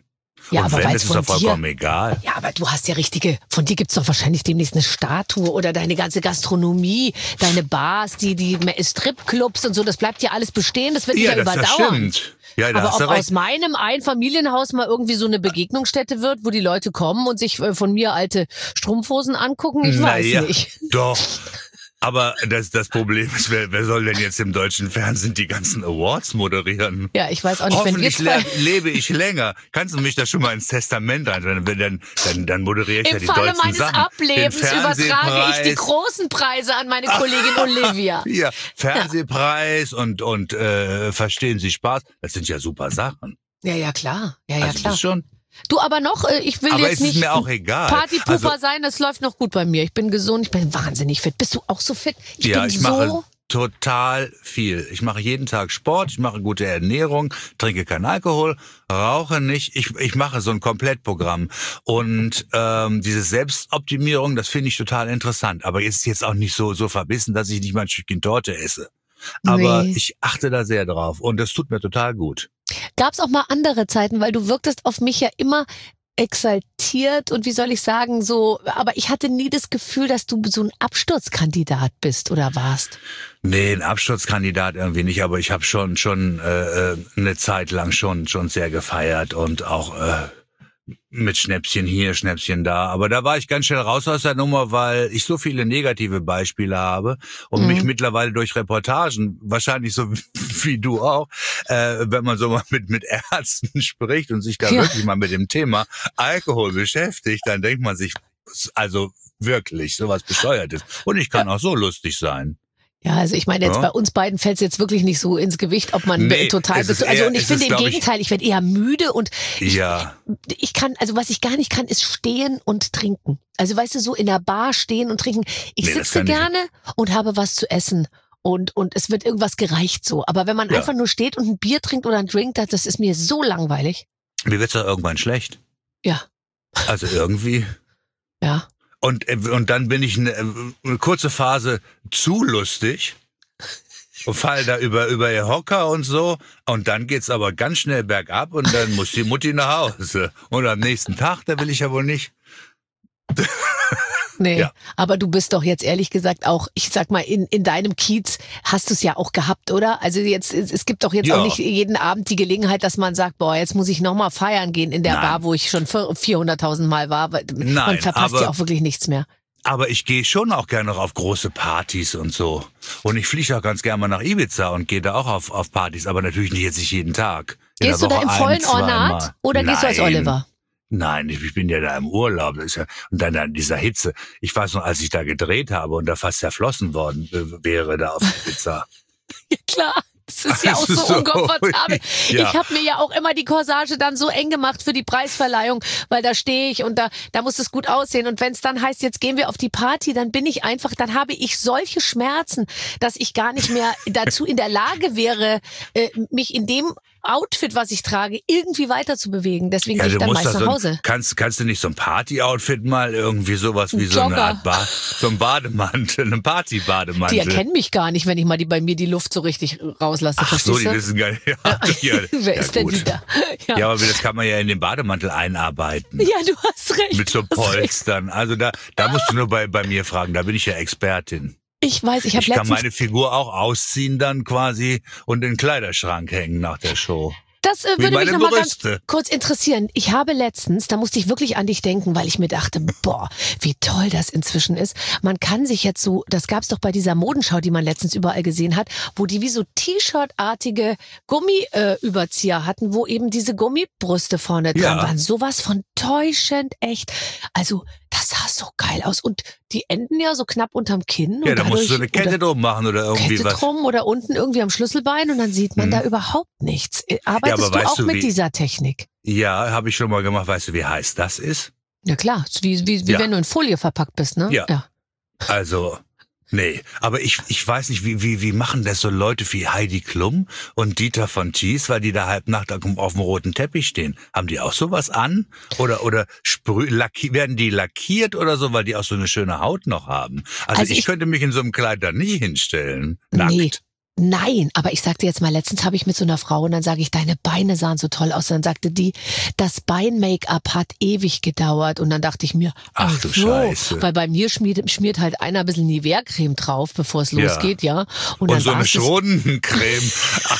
Ja, und aber wenn, weil's ist es doch von vollkommen dir- egal. Ja, aber du hast ja richtige, von dir gibt's doch wahrscheinlich demnächst eine Statue oder deine ganze Gastronomie, deine Bars, die, die Stripclubs und so, das bleibt ja alles bestehen, das wird dich Ja, ja das, das überdauern. stimmt. Ja, da Aber hast ob du recht. aus meinem Einfamilienhaus mal irgendwie so eine Begegnungsstätte wird, wo die Leute kommen und sich äh, von mir alte Strumpfhosen angucken, ich weiß Naja, nicht. Doch. Aber das, das Problem ist, wer, wer soll denn jetzt im deutschen Fernsehen die ganzen Awards moderieren? Ja, ich weiß auch nicht, wenn wir Hoffentlich zwei... le lebe ich länger. Kannst du mich da schon mal ins Testament rein? Dann, dann, dann moderiere ich ja Im die Falle deutschen meines Sachen. Ablebens Den übertrage ich die Fernsehpreis. großen Preise an meine Kollegin Olivia. Ja, Fernsehpreis und, und äh, verstehen Sie Spaß. Das sind ja super Sachen. Ja, ja, klar. Ja, ja, also klar. das schon. Du, aber noch, äh, ich will Aber jetzt es ist nicht mir auch egal. Partypooper Also- sein, das läuft noch gut bei mir. Ich bin gesund, ich bin wahnsinnig fit. Bist du auch so fit? Ich Ja, bin ich so... mache total viel. Ich mache jeden Tag Sport, ich mache gute Ernährung, trinke keinen Alkohol, rauche nicht. Ich, ich mache so ein Komplettprogramm. Und ähm, diese Selbstoptimierung, das finde ich total interessant. Aber jetzt jetzt auch nicht so so verbissen, dass ich nicht mal ein Stückchen Torte esse. Aber Nee. ich achte da sehr drauf und das tut mir total gut. Gab's auch mal andere Zeiten, weil du wirktest auf mich ja immer exaltiert und wie soll ich sagen, so, aber ich hatte nie das Gefühl, dass du so ein Absturzkandidat bist oder warst. Nee, ein Absturzkandidat irgendwie nicht, aber ich habe schon schon äh, äh, eine Zeit lang schon schon sehr gefeiert und auch äh, mit Schnäpschen hier, Schnäpschen da. Aber da war ich ganz schnell raus aus der Nummer, weil ich so viele negative Beispiele habe und Mhm. mich mittlerweile durch Reportagen, wahrscheinlich so wie du auch, äh, wenn man so mal mit mit Ärzten spricht und sich da Ja. wirklich mal mit dem Thema Alkohol beschäftigt, dann denkt man sich, also wirklich, sowas Bescheuertes. Und ich kann auch so lustig sein. Ja, also ich meine, jetzt Ja. bei uns beiden fällt es jetzt wirklich nicht so ins Gewicht, ob man Nee, total es ist bist. Also eher- und ich es finde ist, im glaub ich- Gegenteil, ich werde eher müde und ich, Ja. ich kann, also was ich gar nicht kann, ist stehen und trinken. Also weißt du, so in der Bar stehen und trinken. Ich Nee, das sitze kann ich gerne und habe was zu essen. Und, und es wird irgendwas gereicht so. Aber wenn man Ja. einfach nur steht und ein Bier trinkt oder ein Drink, das, das ist mir so langweilig. Mir wird's doch irgendwann schlecht. Ja, Also irgendwie. ja. Und, äh, und dann bin ich eine, eine kurze Phase zu lustig und fall da über, über ihr Hocker und so. Und dann geht's aber ganz schnell bergab und dann muss die Mutti nach Hause. Und am nächsten Tag, da will ich ja wohl nicht. Nee, Ja. aber du bist doch jetzt ehrlich gesagt auch, ich sag mal, in, in deinem Kiez hast du es ja auch gehabt, oder? Also jetzt, es, es gibt doch jetzt Ja. auch nicht jeden Abend die Gelegenheit, dass man sagt, boah, jetzt muss ich nochmal feiern gehen in der Nein. Bar, wo ich schon vierhunderttausend Mal war. Weil man Nein, verpasst aber- ja auch wirklich nichts mehr. Aber ich gehe schon auch gerne noch auf große Partys und so. Und ich fliege auch ganz gerne mal nach Ibiza und gehe da auch auf, auf Partys, aber natürlich nicht jetzt nicht jeden Tag. In Gehst der du da Woche im ein, vollen zweimal. Ornat oder gehst du als Nein. Oliver? Nein, ich, ich bin ja da im Urlaub. Das ist ja, und dann in dieser Hitze. Ich weiß noch, als ich da gedreht habe und da fast zerflossen worden äh, wäre da auf der Pizza. Ja, klar. Das ist ja auch so, So, unkomfortabel. ja. Ich habe mir ja auch immer die Corsage dann so eng gemacht für die Preisverleihung, weil da stehe ich und da, da muss es gut aussehen. Und wenn es dann heißt, jetzt gehen wir auf die Party, dann bin ich einfach, dann habe ich solche Schmerzen, dass ich gar nicht mehr dazu in der Lage wäre, äh, mich in dem Outfit, was ich trage, irgendwie weiter zu bewegen. Deswegen gehe ich dann meist da nach so ein, Hause. kannst, kannst du nicht so ein Party-Outfit mal irgendwie sowas wie Ein so eine Jogger. Art ba so ein Bademantel, einen Die Party-Bademantel. erkennen mich gar nicht, wenn ich mal die bei mir die Luft so richtig rauslasse. Ach so, verstehst die du? wissen gar nicht. Ja, ja, Wer ja, ist denn gut. die da? Ja. Ja, aber das kann man ja in den Bademantel einarbeiten. Ja, du hast recht. Mit so du hast recht. Polstern. Also da, da musst du nur bei, bei mir fragen. Da bin ich ja Expertin. Ich weiß, ich habe Ich kann letztens meine Figur auch ausziehen dann quasi und in den Kleiderschrank hängen nach der Show. Das äh, Wie würde mich meine noch mal ganz Brüste. kurz interessieren. Ich habe letztens, da musste ich wirklich an dich denken, weil ich mir dachte, boah, wie toll das inzwischen ist. Man kann sich jetzt so, das gab's doch bei dieser Modenschau, die man letztens überall gesehen hat, wo die wie so T-Shirt-artige Gummiüberzieher hatten, wo eben diese Gummibrüste vorne dran Ja. waren. Sowas von täuschend echt. Also, das sah so geil aus. Und die enden ja so knapp unterm Kinn. Ja, und da musst du dadurch- eine Kette oder drum machen oder irgendwie Kette was. drum oder unten irgendwie am Schlüsselbein und dann sieht man Mhm. da überhaupt nichts. Äh, Arbeitest aber du weißt auch du, mit wie- dieser Technik? Ja, habe ich schon mal gemacht. Weißt du, wie heiß das ist? Ja klar, so wie, wie, wie Ja. wenn du in Folie verpackt bist, ne? Ja. Also, nee, aber ich, ich weiß nicht, wie, wie, wie machen das so Leute wie Heidi Klum und Dieter von Thies, weil die da halb Nacht auf dem auf dem roten Teppich stehen. Haben die auch sowas an? Oder, oder sprü lacki werden die lackiert oder so, weil die auch so eine schöne Haut noch haben? Also, Also ich, ich- könnte mich in so einem Kleid da nicht hinstellen. Nackt. Nee. Nein, aber ich sagte jetzt mal, letztens habe ich mit so einer Frau und dann sage ich, deine Beine sahen so toll aus. Und dann sagte die, das Bein-Make-up hat ewig gedauert. Und dann dachte ich mir, ach, Ach du so, Scheiße. weil bei mir schmiert, schmiert halt einer ein bisschen Nivea-Creme drauf, bevor es Ja. losgeht, ja. Und, Und dann so eine war's das- Schronencreme.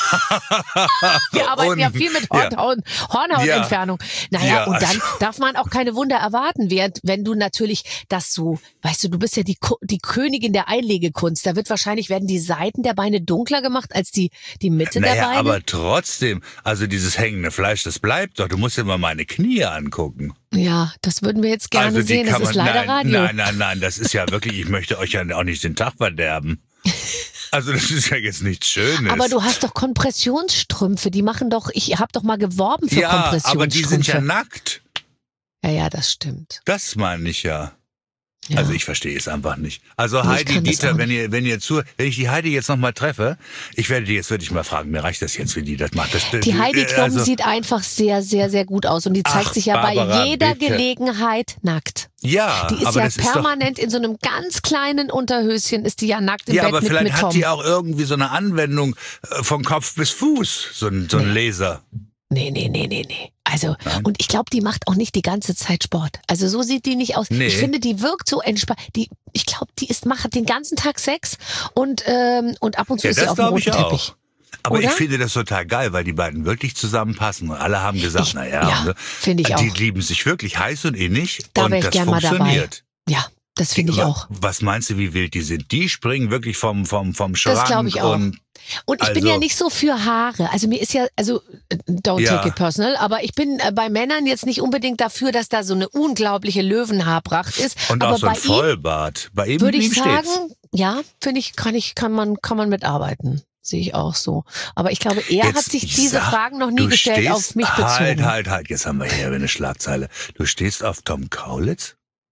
Wir arbeiten Und- ja viel mit ja. Hornhaut, Hornhautentfernung. Naja, Ja. und dann darf man auch keine Wunder erwarten, während wenn du natürlich das so, weißt du, du bist ja die, Ko- die Königin der Einlegekunst. Da wird wahrscheinlich, werden die Seiten der Beine dunkler gemacht als die, die Mitte der Naja, Beine. aber trotzdem, also dieses hängende Fleisch, das bleibt doch. Du musst dir mal meine Knie angucken. Ja, das würden wir jetzt gerne also die sehen. Das kann ist man, leider nein, Radio. Nein, nein, nein, das ist ja wirklich, ich möchte euch ja auch nicht den Tag verderben. Also das ist ja jetzt nichts Schönes. Aber du hast doch Kompressionsstrümpfe, die machen doch, ich habe doch mal geworben für ja, Kompressionsstrümpfe. aber die sind ja nackt. Ja, ja, das stimmt. Das meine ich ja. Ja. Also ich verstehe es einfach nicht. Also Nee, ich Heidi kann das Dieter, auch wenn ihr, wenn ihr zu, wenn ich die Heidi jetzt nochmal treffe, ich werde die jetzt wirklich mal fragen, mir reicht das jetzt, wie die das macht. Das, Die Heidi Klum also, sieht einfach sehr, sehr, sehr gut aus und die zeigt Ach, sich ja Barbara, bei jeder bitte. Gelegenheit nackt. Ja, Die ist aber ja das ist doch, permanent in so einem ganz kleinen Unterhöschen, ist die ja nackt im ja, Bett aber mit, vielleicht mit hat Tom. die auch irgendwie so eine Anwendung äh, von Kopf bis Fuß, so ein, so ein Laser. Nee, nee, nee, nee, nee. Also, Nein? und ich glaube, die macht auch nicht die ganze Zeit Sport. Also so sieht die nicht aus. Nee. Ich finde, die wirkt so entspannt. Die, ich glaube, die ist, macht den ganzen Tag Sex und, ähm, und ab und zu Ja, ist sie das auf dem glaube ich roten Teppich. auch. Aber Oder? ich finde das total geil, weil die beiden wirklich zusammenpassen. Und alle haben gesagt, Ich- naja, ja, ne, finde ich die auch. lieben sich wirklich heiß und innig. Da und wär ich das gern mal dabei. funktioniert. Ja, das finde ich Wa- auch. Was meinst du, wie wild die sind? Die springen wirklich vom, vom, vom Schrank. Das glaube ich auch. Und Und ich bin Also- ja nicht so für Haare. Also mir ist ja, also äh, don't Ja. take it personal, aber ich bin äh, bei Männern jetzt nicht unbedingt dafür, dass da so eine unglaubliche Löwenhaarpracht ist. und aber auch so ein bei ihm Vollbart. Bei ihm, würde ihm ich steht's. sagen, ja, finde ich, kann ich, kann man, kann man mitarbeiten. Sehe ich auch so. Aber ich glaube, er Jetzt, hat sich ich diese sag, Fragen noch nie du gestellt, stehst, auf mich bezogen. Halt, halt, halt. Jetzt haben wir hier eine Schlagzeile. Du stehst auf Tom Kaulitz?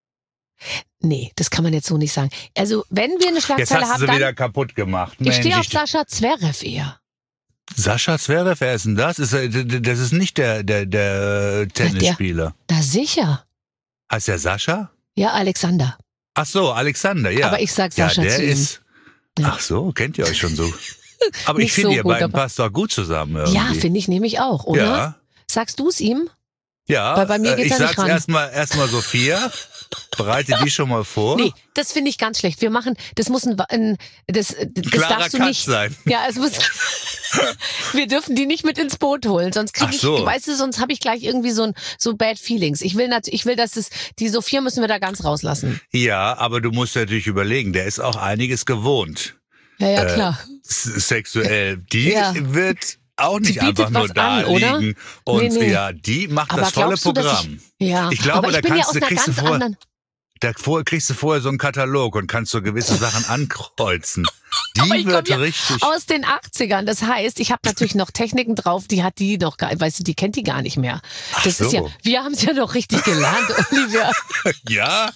Nee, das kann man jetzt so nicht sagen. Also, wenn wir eine Jetzt Schlagzeile hast du haben, sie dann, wieder kaputt gemacht. ich Mensch, stehe auf ich- Sascha Zverev eher. Sascha Zverev, wer ist denn das? Ist, er- das ist nicht der, der, der Tennisspieler. Da sicher. Heißt der Sascha? Ja, Alexander. Ach so, Alexander, ja. Aber ich sag ja, Sascha der zu ihm. ist. Ja. Ach so, kennt ihr euch schon so? Aber Nicht ich finde, so ihr gut, beiden aber- passt doch gut zusammen irgendwie. Ja, finde ich nämlich auch, oder? Ja, Sagst du es ihm? ja. Weil bei mir äh, geht ich er nicht sag's ran. erstmal erstmal Sophia. Bereite die schon mal vor. Nee, das finde ich ganz schlecht. Wir machen, das muss ein, ein das, das Klarer darfst du Cut nicht. sein. Ja, es muss. Wir dürfen die nicht mit ins Boot holen, sonst kriege Ach ich, so. weißt du, sonst habe ich gleich irgendwie so ein so bad feelings. Ich will natürlich, ich will, dass es die Sophia müssen wir da ganz rauslassen. Ja, aber du musst natürlich überlegen, der ist auch einiges gewohnt. Ja, ja, Äh, klar. s- Sexuell. Die Ja. wird auch Die nicht bietet einfach nur was da an, oder? liegen. Und Nee, nee. ja, die macht Aber das volle glaubst du, dass Programm. ich, ja, Ich glaube, aber ich da bin ja kannst aus du- einer kriegst du ganz vor- anderen. Da vor, kriegst du vorher so einen Katalog und kannst so gewisse Sachen ankreuzen. Die Aber ich wird komm ja richtig. aus den achtzigern. Das heißt, ich habe natürlich noch Techniken drauf, die hat die noch gar, weißt du, die kennt die gar nicht mehr. Ach Das ist ja, so. wir haben es ja noch richtig gelernt, Olivia. Ja,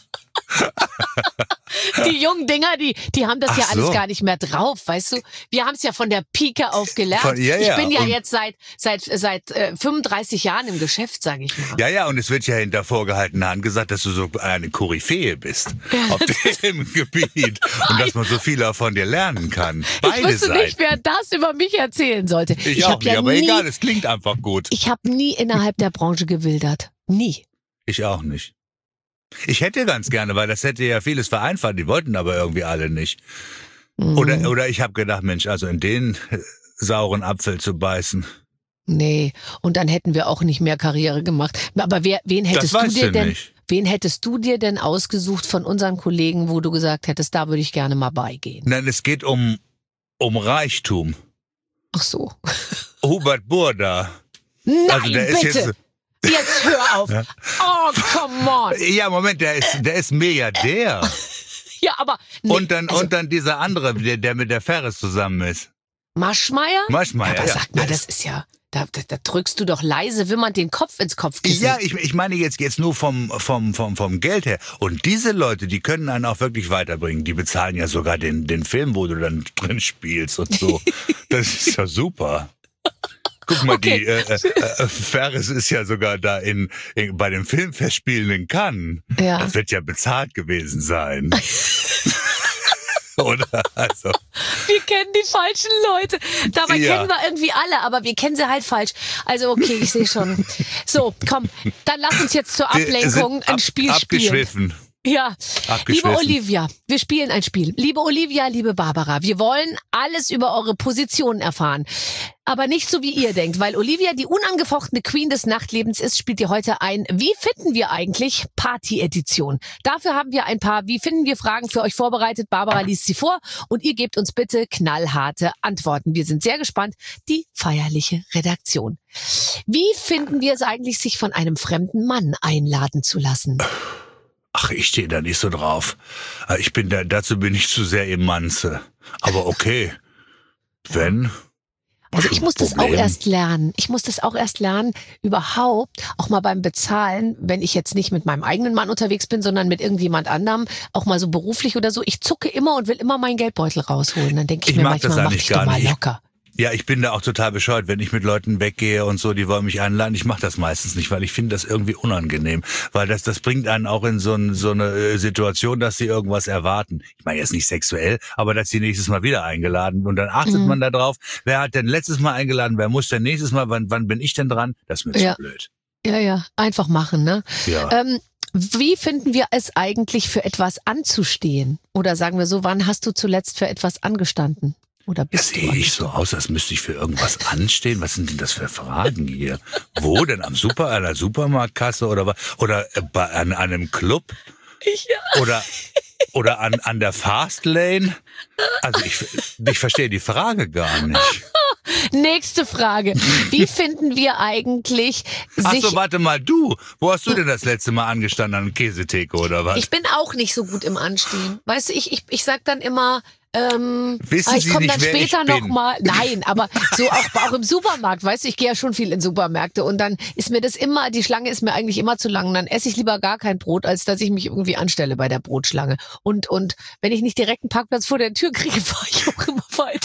Die jungen Dinger, die, die haben das Ach ja alles so. gar nicht mehr drauf, weißt du? Wir haben es ja von der Pike auf gelernt. Von- ja, ja, Ich bin ja und- jetzt seit seit seit äh, fünfunddreißig Jahren im Geschäft, sage ich mal. ja, ja, und es wird ja hinter vorgehaltener Hand gesagt, dass du so eine Koryphäe bist auf dem Gebiet und dass man so viel auch von dir lernen kann. Ich Beide wüsste Seiten. nicht, wer das über mich erzählen sollte. ich auch hab nicht, ja aber nie, egal, es klingt einfach gut. Ich habe nie innerhalb der Branche gewildert. Nie. Ich auch nicht. Ich hätte ganz gerne, weil das hätte ja vieles vereinfacht. Die wollten aber irgendwie alle nicht. Mhm. Oder, oder ich habe gedacht, Mensch, also in den äh, sauren Apfel zu beißen. Nee, und dann hätten wir auch nicht mehr Karriere gemacht. Aber wer, wen hättest das du weißt dir du denn, nicht. wen hättest du dir denn ausgesucht von unseren Kollegen, wo du gesagt hättest, da würde ich gerne mal beigehen? Nein, es geht um, um Reichtum. Ach so. Hubert Burda. Nein, Also der ist bitte. jetzt. Jetzt hör auf. Oh, come on. Ja, Moment, der ist, der ist Milliardär. Ja, aber nee, und dann, also, und dann dieser andere, der, der mit der Ferris zusammen ist. Maschmeyer? Maschmeyer, Aber ja. sag mal, Der das ist ja, da, da, da drückst du doch leise wimmernd den Kopf ins Kopfkissen. Ja, ich, ich meine jetzt, jetzt nur vom, vom, vom, vom Geld her. Und diese Leute, die können einen auch wirklich weiterbringen. Die bezahlen ja sogar den, den Film, wo du dann drin spielst und so. Das ist ja super. Guck mal, Okay. die äh, äh, Ferris ist ja sogar da in, in bei den Filmfestspielen in Cannes. Ja. Das wird ja bezahlt gewesen sein. Oder? Also, Wir kennen die falschen Leute. Dabei Ja. kennen wir irgendwie alle, aber wir kennen sie halt falsch. Also okay, ich sehe schon. So, komm, dann lass uns jetzt zur Wir Ablenkung sind ein ab, Spiel spielen. abgeschwiffen. Ja, Abgeschwiffen. liebe Olivia, wir spielen ein Spiel. Liebe Olivia, liebe Barbara, wir wollen alles über eure Positionen erfahren. Aber nicht so, wie ihr denkt, weil Olivia die unangefochtene Queen des Nachtlebens ist, spielt ihr heute ein Wie finden wir eigentlich Party-Edition. Dafür haben wir ein paar Wie finden wir Fragen für euch vorbereitet. Barbara liest sie vor und ihr gebt uns bitte knallharte Antworten. Wir sind sehr gespannt. Die feierliche Redaktion. Wie finden wir es eigentlich, sich von einem fremden Mann einladen zu lassen? Ach, ich stehe da nicht so drauf. Ich bin da, dazu bin ich zu sehr im Manze. Aber okay. Wenn. Also ich muss das auch Problem. erst lernen. Ich muss das auch erst lernen, überhaupt auch mal beim Bezahlen, wenn ich jetzt nicht mit meinem eigenen Mann unterwegs bin, sondern mit irgendjemand anderem, auch mal so beruflich oder so. Ich zucke immer und will immer meinen Geldbeutel rausholen. Dann denke ich, Ich mir mag manchmal, das mach eigentlich dich doch gar mal nicht. locker. Ja, ich bin da auch total bescheuert, wenn ich mit Leuten weggehe und so, die wollen mich einladen. Ich mache das meistens nicht, weil ich finde das irgendwie unangenehm. Weil das das bringt einen auch in so, ein, so eine äh, Situation, dass sie irgendwas erwarten. Ich meine jetzt nicht sexuell, aber dass sie nächstes Mal wieder eingeladen. Und dann achtet Mhm. man da drauf, wer hat denn letztes Mal eingeladen, wer muss denn nächstes Mal, wann, wann bin ich denn dran? Das ist mir Ja. zu blöd. Ja, ja, einfach machen, ne? Ja. Ähm, wie finden wir es eigentlich, für etwas anzustehen? Oder sagen wir so, wann hast du zuletzt für etwas angestanden? Oder Ja, bist du sehe ich so aus, als müsste ich für irgendwas anstehen. Was sind denn das für Fragen hier? Wo denn? Am Super, an der Supermarktkasse oder was? Oder äh, bei, an, an einem Club? Ja. Oder, oder an, an der Fastlane? Also ich, ich verstehe die Frage gar nicht. Nächste Frage. Wie finden wir eigentlich Ach sich... so, warte mal, du. Wo hast du denn das letzte Mal angestanden? An Käsetheke oder was? Ich bin auch nicht so gut im Anstehen. Weißt du, ich, ich, ich sag dann immer, ähm, Wissen ah, ich Sie komme nicht, dann wer ich später bin? noch mal. Nein, aber so auch, auch im Supermarkt, weißt du, ich gehe ja schon viel in Supermärkte und dann ist mir das immer, die Schlange ist mir eigentlich immer zu lang. Und dann esse ich lieber gar kein Brot, als dass ich mich irgendwie anstelle bei der Brotschlange. Und, und wenn ich nicht direkt einen Parkplatz vor der Tür kriege, fahre ich auch immer weiter.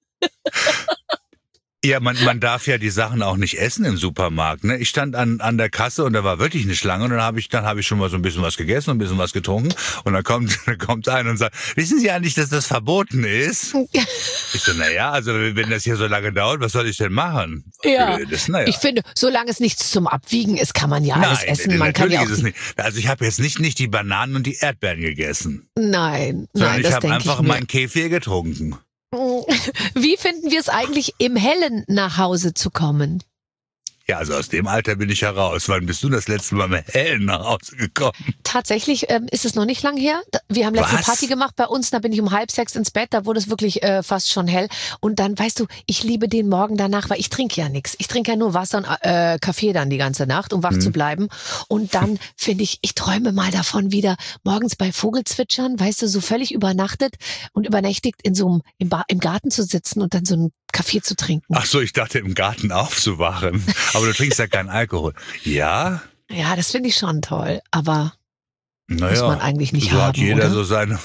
Ja, man, man darf ja die Sachen auch nicht essen im Supermarkt. Ne? Ich stand an, an der Kasse und da war wirklich eine Schlange und dann habe ich, dann habe ich schon mal so ein bisschen was gegessen und ein bisschen was getrunken und dann kommt, dann kommt einer und sagt, wissen Sie eigentlich, dass das verboten ist? Ich so, naja, also wenn das hier so lange dauert, was soll ich denn machen? Ja, Blödes, naja. ich finde, solange es nichts zum Abwiegen ist, kann man ja alles Nein, essen. Man natürlich kann ja auch ist es nicht. Also ich habe jetzt nicht, nicht die Bananen und die Erdbeeren gegessen, Nein, sondern nein, ich das habe denke einfach ich mir. meinen Kefir getrunken. Wie finden wir es eigentlich, im Hellen nach Hause zu kommen? Ja, also aus dem Alter bin ich heraus. Wann bist du das letzte Mal mit Hellen nach Hause gekommen? Tatsächlich ähm, ist es noch nicht lang her. Da- Wir haben letzte Was? Party gemacht bei uns, da bin ich um halb sechs ins Bett, da wurde es wirklich äh, fast schon hell. Und dann, weißt du, ich liebe den Morgen danach, weil ich trinke ja nichts. Ich trinke ja nur Wasser und äh, Kaffee dann die ganze Nacht, um wach Mhm. zu bleiben. Und dann finde ich, ich träume mal davon, wieder morgens bei Vogelzwitschern, weißt du, so völlig übernachtet und übernächtigt in so einem, im, Ba- im Garten zu sitzen und dann so einen Kaffee zu trinken. Ach so, ich dachte im Garten aufzuwachen. Aber du trinkst ja keinen Alkohol. Ja? Ja, das finde ich schon toll, aber Naja. muss man eigentlich nicht so haben, hat jeder oder? so seine...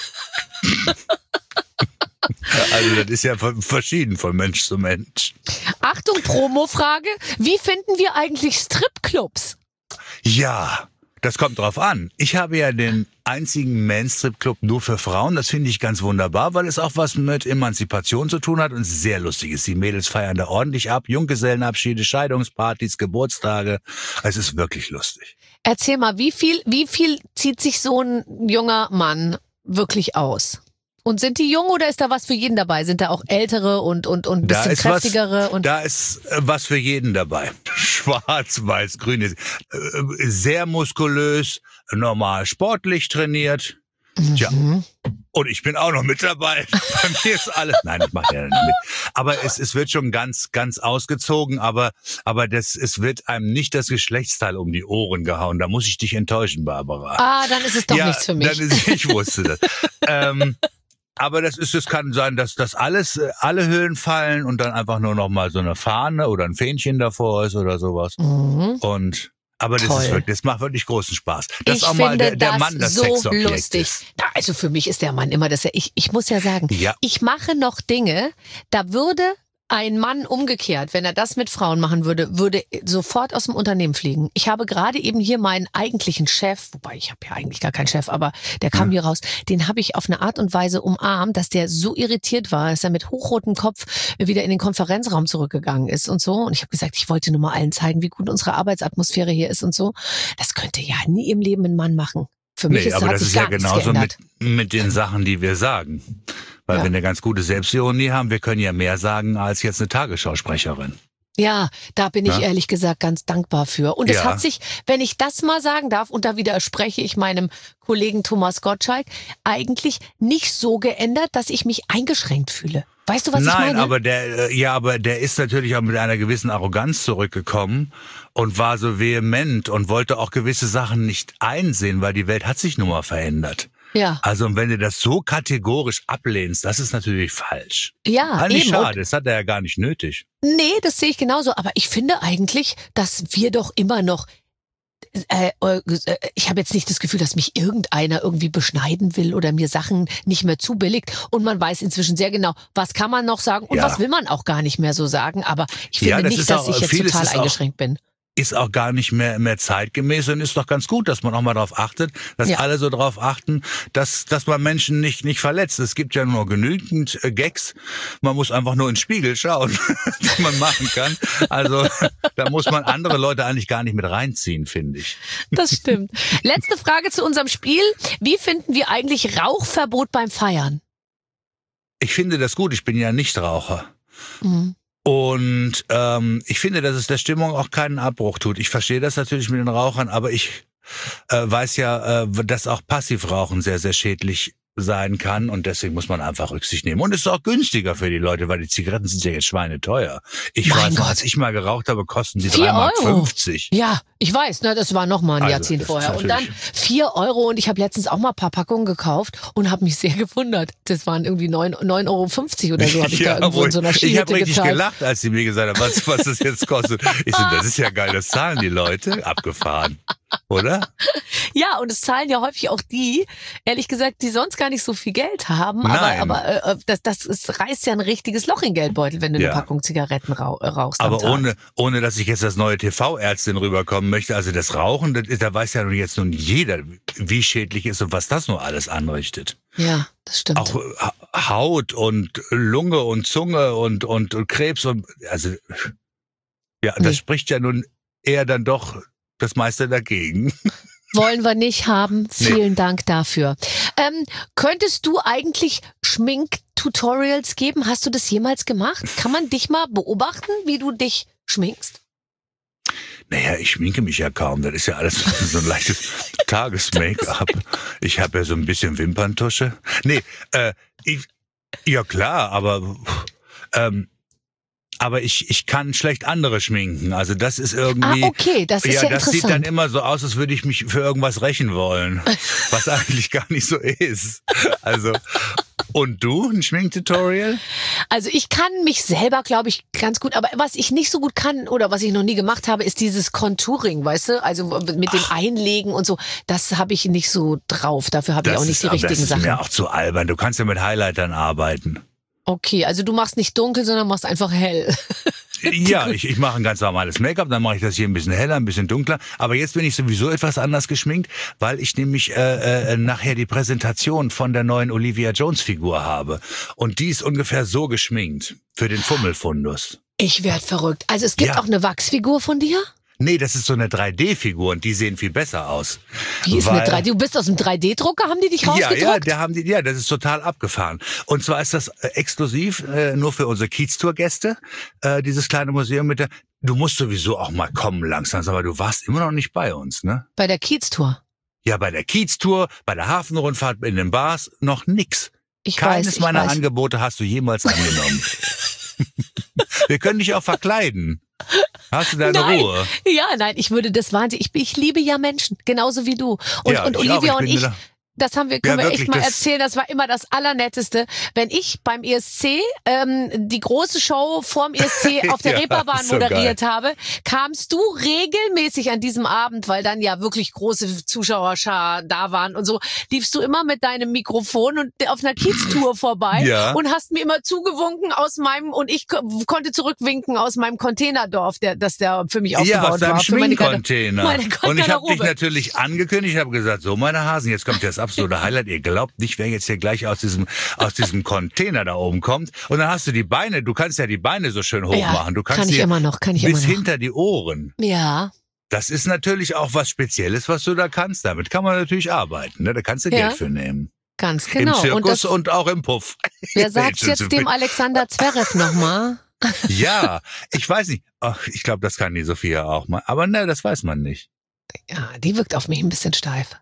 Also das ist ja von- verschieden von Mensch zu Mensch. Achtung, Promo-Frage. Wie finden wir eigentlich Stripclubs? Ja, das kommt drauf an. Ich habe ja den einzigen Mainstrip-Club nur für Frauen. Das finde ich ganz wunderbar, weil es auch was mit Emanzipation zu tun hat und sehr lustig ist. Die Mädels feiern da ordentlich ab. Junggesellenabschiede, Scheidungspartys, Geburtstage. Es ist wirklich lustig. Erzähl mal, wie viel, wie viel zieht sich so ein junger Mann wirklich aus? Und sind die jung oder ist da was für jeden dabei? Sind da auch ältere und, und, und ein Da bisschen ist was, kräftigere? Und da ist äh, was für jeden dabei. Schwarz, weiß, grün. Ist, äh, sehr muskulös, normal sportlich trainiert. Tja, Mhm. und ich bin auch noch mit dabei. Bei mir ist alles. Nein, ich mache ja nicht mit. Aber es, es wird schon ganz, ganz ausgezogen. Aber, aber das, es wird einem nicht das Geschlechtsteil um die Ohren gehauen. Da muss ich dich enttäuschen, Barbara. Ah, dann ist es doch ja, nichts für mich. Dann ist, ich wusste das. ähm, aber das ist, es kann sein, dass das alles, äh, alle Hüllen fallen und dann einfach nur noch mal so eine Fahne oder ein Fähnchen davor ist oder sowas. Mhm. Und aber das Toll. ist wirklich, das macht wirklich großen Spaß. Dass Ich auch mal finde der, der das Mann das so Sexobjekt lustig. ist. Da, also für mich ist der Mann immer das. Ich, ich muss ja sagen, Ja. ich mache noch Dinge, da würde Ein Mann umgekehrt, wenn er das mit Frauen machen würde, würde sofort aus dem Unternehmen fliegen. Ich habe gerade eben hier meinen eigentlichen Chef, wobei ich habe ja eigentlich gar keinen Chef, aber der kam ja. hier raus, den habe ich auf eine Art und Weise umarmt, dass der so irritiert war, dass er mit hochrotem Kopf wieder in den Konferenzraum zurückgegangen ist und so. Und ich habe gesagt, ich wollte nur mal allen zeigen, wie gut unsere Arbeitsatmosphäre hier ist und so. Das könnte ja nie im Leben ein Mann machen. Für mich nee, ist, aber hat das sich ist gar ja nichts genauso geändert. mit, mit den Sachen, die wir sagen. Weil Ja. wir eine ganz gute Selbstironie haben. Wir können ja mehr sagen als jetzt eine Tagesschausprecherin. Ja, da bin ich Ja? ehrlich gesagt ganz dankbar für. Und es Ja. hat sich, wenn ich das mal sagen darf, und da widerspreche ich meinem Kollegen Thomas Gottschalk, eigentlich nicht so geändert, dass ich mich eingeschränkt fühle. Weißt du, was Nein, ich meine? aber der, äh, ja, aber der ist natürlich auch mit einer gewissen Arroganz zurückgekommen und war so vehement und wollte auch gewisse Sachen nicht einsehen, weil die Welt hat sich nun mal verändert. Ja, Also und wenn du das so kategorisch ablehnst, das ist natürlich falsch. ja, Eigentlich eben. Und schade, das hat er ja gar nicht nötig. nee, das sehe ich genauso. Aber ich finde eigentlich, dass wir doch immer noch Äh, äh, ich habe jetzt nicht das Gefühl, dass mich irgendeiner irgendwie beschneiden will oder mir Sachen nicht mehr zubilligt. Und man weiß inzwischen sehr genau, was kann man noch sagen und Ja. was will man auch gar nicht mehr so sagen. Aber ich finde Ja, das nicht, ist dass auch- ich jetzt vieles total ist auch- eingeschränkt bin. Ist auch gar nicht mehr mehr zeitgemäß und ist doch ganz gut, dass man auch mal darauf achtet, dass Ja. alle so darauf achten, dass dass man Menschen nicht nicht verletzt. Es gibt ja nur genügend äh, Gags. Man muss einfach nur in den Spiegel schauen, die man machen kann. Also da muss man andere Leute eigentlich gar nicht mit reinziehen, finde ich. Das stimmt. Letzte Frage zu unserem Spiel. Wie finden wir eigentlich Rauchverbot beim Feiern? Ich finde das gut. Ich bin ja Nichtraucher. Mhm. Und ähm, ich finde, dass es der Stimmung auch keinen Abbruch tut. Ich verstehe das natürlich mit den Rauchern, aber ich äh, weiß ja, äh, dass auch Passivrauchen sehr, sehr schädlich sein kann und deswegen muss man einfach Rücksicht nehmen. Und es ist auch günstiger für die Leute, weil die Zigaretten sind ja jetzt schweineteuer. Ich Mein weiß noch, Gott. als ich mal geraucht habe, kosten die Vier drei Mark Euro. fünfzig. Ja, ich weiß, ne, das war noch mal ein Also, Jahrzehnt das ist vorher. Und dann natürlich- vier Euro und ich habe letztens auch mal ein paar Packungen gekauft und habe mich sehr gewundert. Das waren irgendwie neun Euro fünfzig oder so, habe ich da irgendwo wo in so einer ich ich habe Skihütte richtig gezahlt. gelacht, als sie mir gesagt haben, was, was das jetzt kostet. Ich so, das ist ja geil, das zahlen die Leute. Abgefahren, oder? Ja, und es zahlen ja häufig auch die, ehrlich gesagt, die sonst gar nicht so viel Geld haben. Nein. Aber, aber äh, das, das ist, reißt ja ein richtiges Loch in den Geldbeutel, wenn du Ja. eine Packung Zigaretten rau äh, rauchst. am Aber Tag. ohne, ohne, dass ich jetzt als neue T V-Ärztin rüberkommen möchte. Also das Rauchen, das, ist- da weiß ja nun jetzt nun jeder, wie schädlich ist und was das nur alles anrichtet. Ja, das stimmt. Auch äh, Haut und Lunge und Zunge und, und, und Krebs und, also, ja, das Nee. spricht ja nun eher dann doch das meiste dagegen. Wollen wir nicht haben. Vielen Dank dafür. Ähm, könntest du eigentlich Schminktutorials geben? Hast du das jemals gemacht? Kann man dich mal beobachten, wie du dich schminkst? Naja, ich schminke mich ja kaum. Das ist ja alles so ein leichtes Tages-Make-up. Ich habe ja so ein bisschen Wimperntusche. Nee, äh, ich, ja klar, aber ähm, aber ich ich kann schlecht andere schminken. Also das ist irgendwie Ah, okay, das ist ja, ja, das sieht dann interessant. immer so aus, als würde ich mich für irgendwas rächen wollen, was eigentlich gar nicht so ist. Also und du, ein Schminktutorial? Also ich kann mich selber, glaube ich, ganz gut, aber was ich nicht so gut kann oder was ich noch nie gemacht habe, ist dieses Contouring, weißt du? Also mit dem Einlegen und so, das habe ich nicht so drauf. Dafür habe ich auch nicht ist, die aber richtigen das ist Sachen. mir auch zu albern. Du kannst ja mit Highlightern arbeiten. Okay, also du machst nicht dunkel, sondern machst einfach hell. Ja, ich, ich mache ein ganz normales Make-up, dann mache ich das hier ein bisschen heller, ein bisschen dunkler. Aber jetzt bin ich sowieso etwas anders geschminkt, weil ich nämlich äh, äh, nachher die Präsentation von der neuen Olivia Jones-Figur habe. Und die ist ungefähr so geschminkt für den Fummelfundus. Ich werd verrückt. Also es gibt Ja. auch eine Wachsfigur von dir? Nee, das ist so eine drei D-Figur und die sehen viel besser aus. Wie ist Weil- eine drei D? Du bist aus dem drei D-Drucker, haben die dich Ja, rausgedruckt? ja, der haben die, ja, das ist total abgefahren. Und zwar ist das äh, exklusiv äh, nur für unsere Kiez-Tour-Gäste, äh, dieses kleine Museum mit der. Du musst sowieso auch mal kommen langsam, aber du warst immer noch nicht bei uns, ne? Bei der Kiez-Tour. Ja, bei der Kiez-Tour, bei der Hafenrundfahrt, in den Bars, noch nix. Ich Keines weiß, ich meiner weiß. Angebote hast du jemals angenommen. Wir können dich auch verkleiden. Hast du deine Nein. Ruhe? Ja, nein, ich würde das wahnsinnig. Ich, ich liebe ja Menschen, genauso wie du. Und, Ja, und ich auch. Olivia Ich und bin ich, da- Das haben wir, können Ja, wir wirklich, echt mal das- erzählen. Das war immer das Allernetteste. Wenn ich beim E S C ähm, die große Show vorm E S C auf der Ja, Reeperbahn so moderiert habe, kamst du regelmäßig an diesem Abend, weil dann ja wirklich große Zuschauerschar da waren und so, liefst du immer mit deinem Mikrofon und auf einer Kieztour vorbei Ja. und hast mir immer zugewunken aus meinem, und ich ko- konnte zurückwinken aus meinem Containerdorf, der, das der für mich Ja, aufgebaut aus deinem war. Für meine Garde- Schminkcontainer. meine Und ich habe dich Garderobe. natürlich angekündigt, ich habe gesagt, so meine Hasen, jetzt kommt das absolute Highlight. Ihr glaubt nicht, wer jetzt hier gleich aus diesem aus diesem Container da oben kommt. Und dann hast du die Beine, du kannst ja die Beine so schön hoch Ja, machen. Du kannst kann ich die immer noch, kann ich bis immer noch. hinter die Ohren. Ja. Das ist natürlich auch was Spezielles, was du da kannst. Damit kann man natürlich arbeiten. Ne? Da kannst du Ja. Geld für nehmen. Ganz genau. Im Zirkus und das, und, auch im Puff. wer sagt jetzt dem Alexander Zverev nochmal? Ja, ich weiß nicht. Ach, ich glaube, das kann die Sophia auch mal. Aber ne, das weiß man nicht. Ja, die wirkt auf mich ein bisschen steif.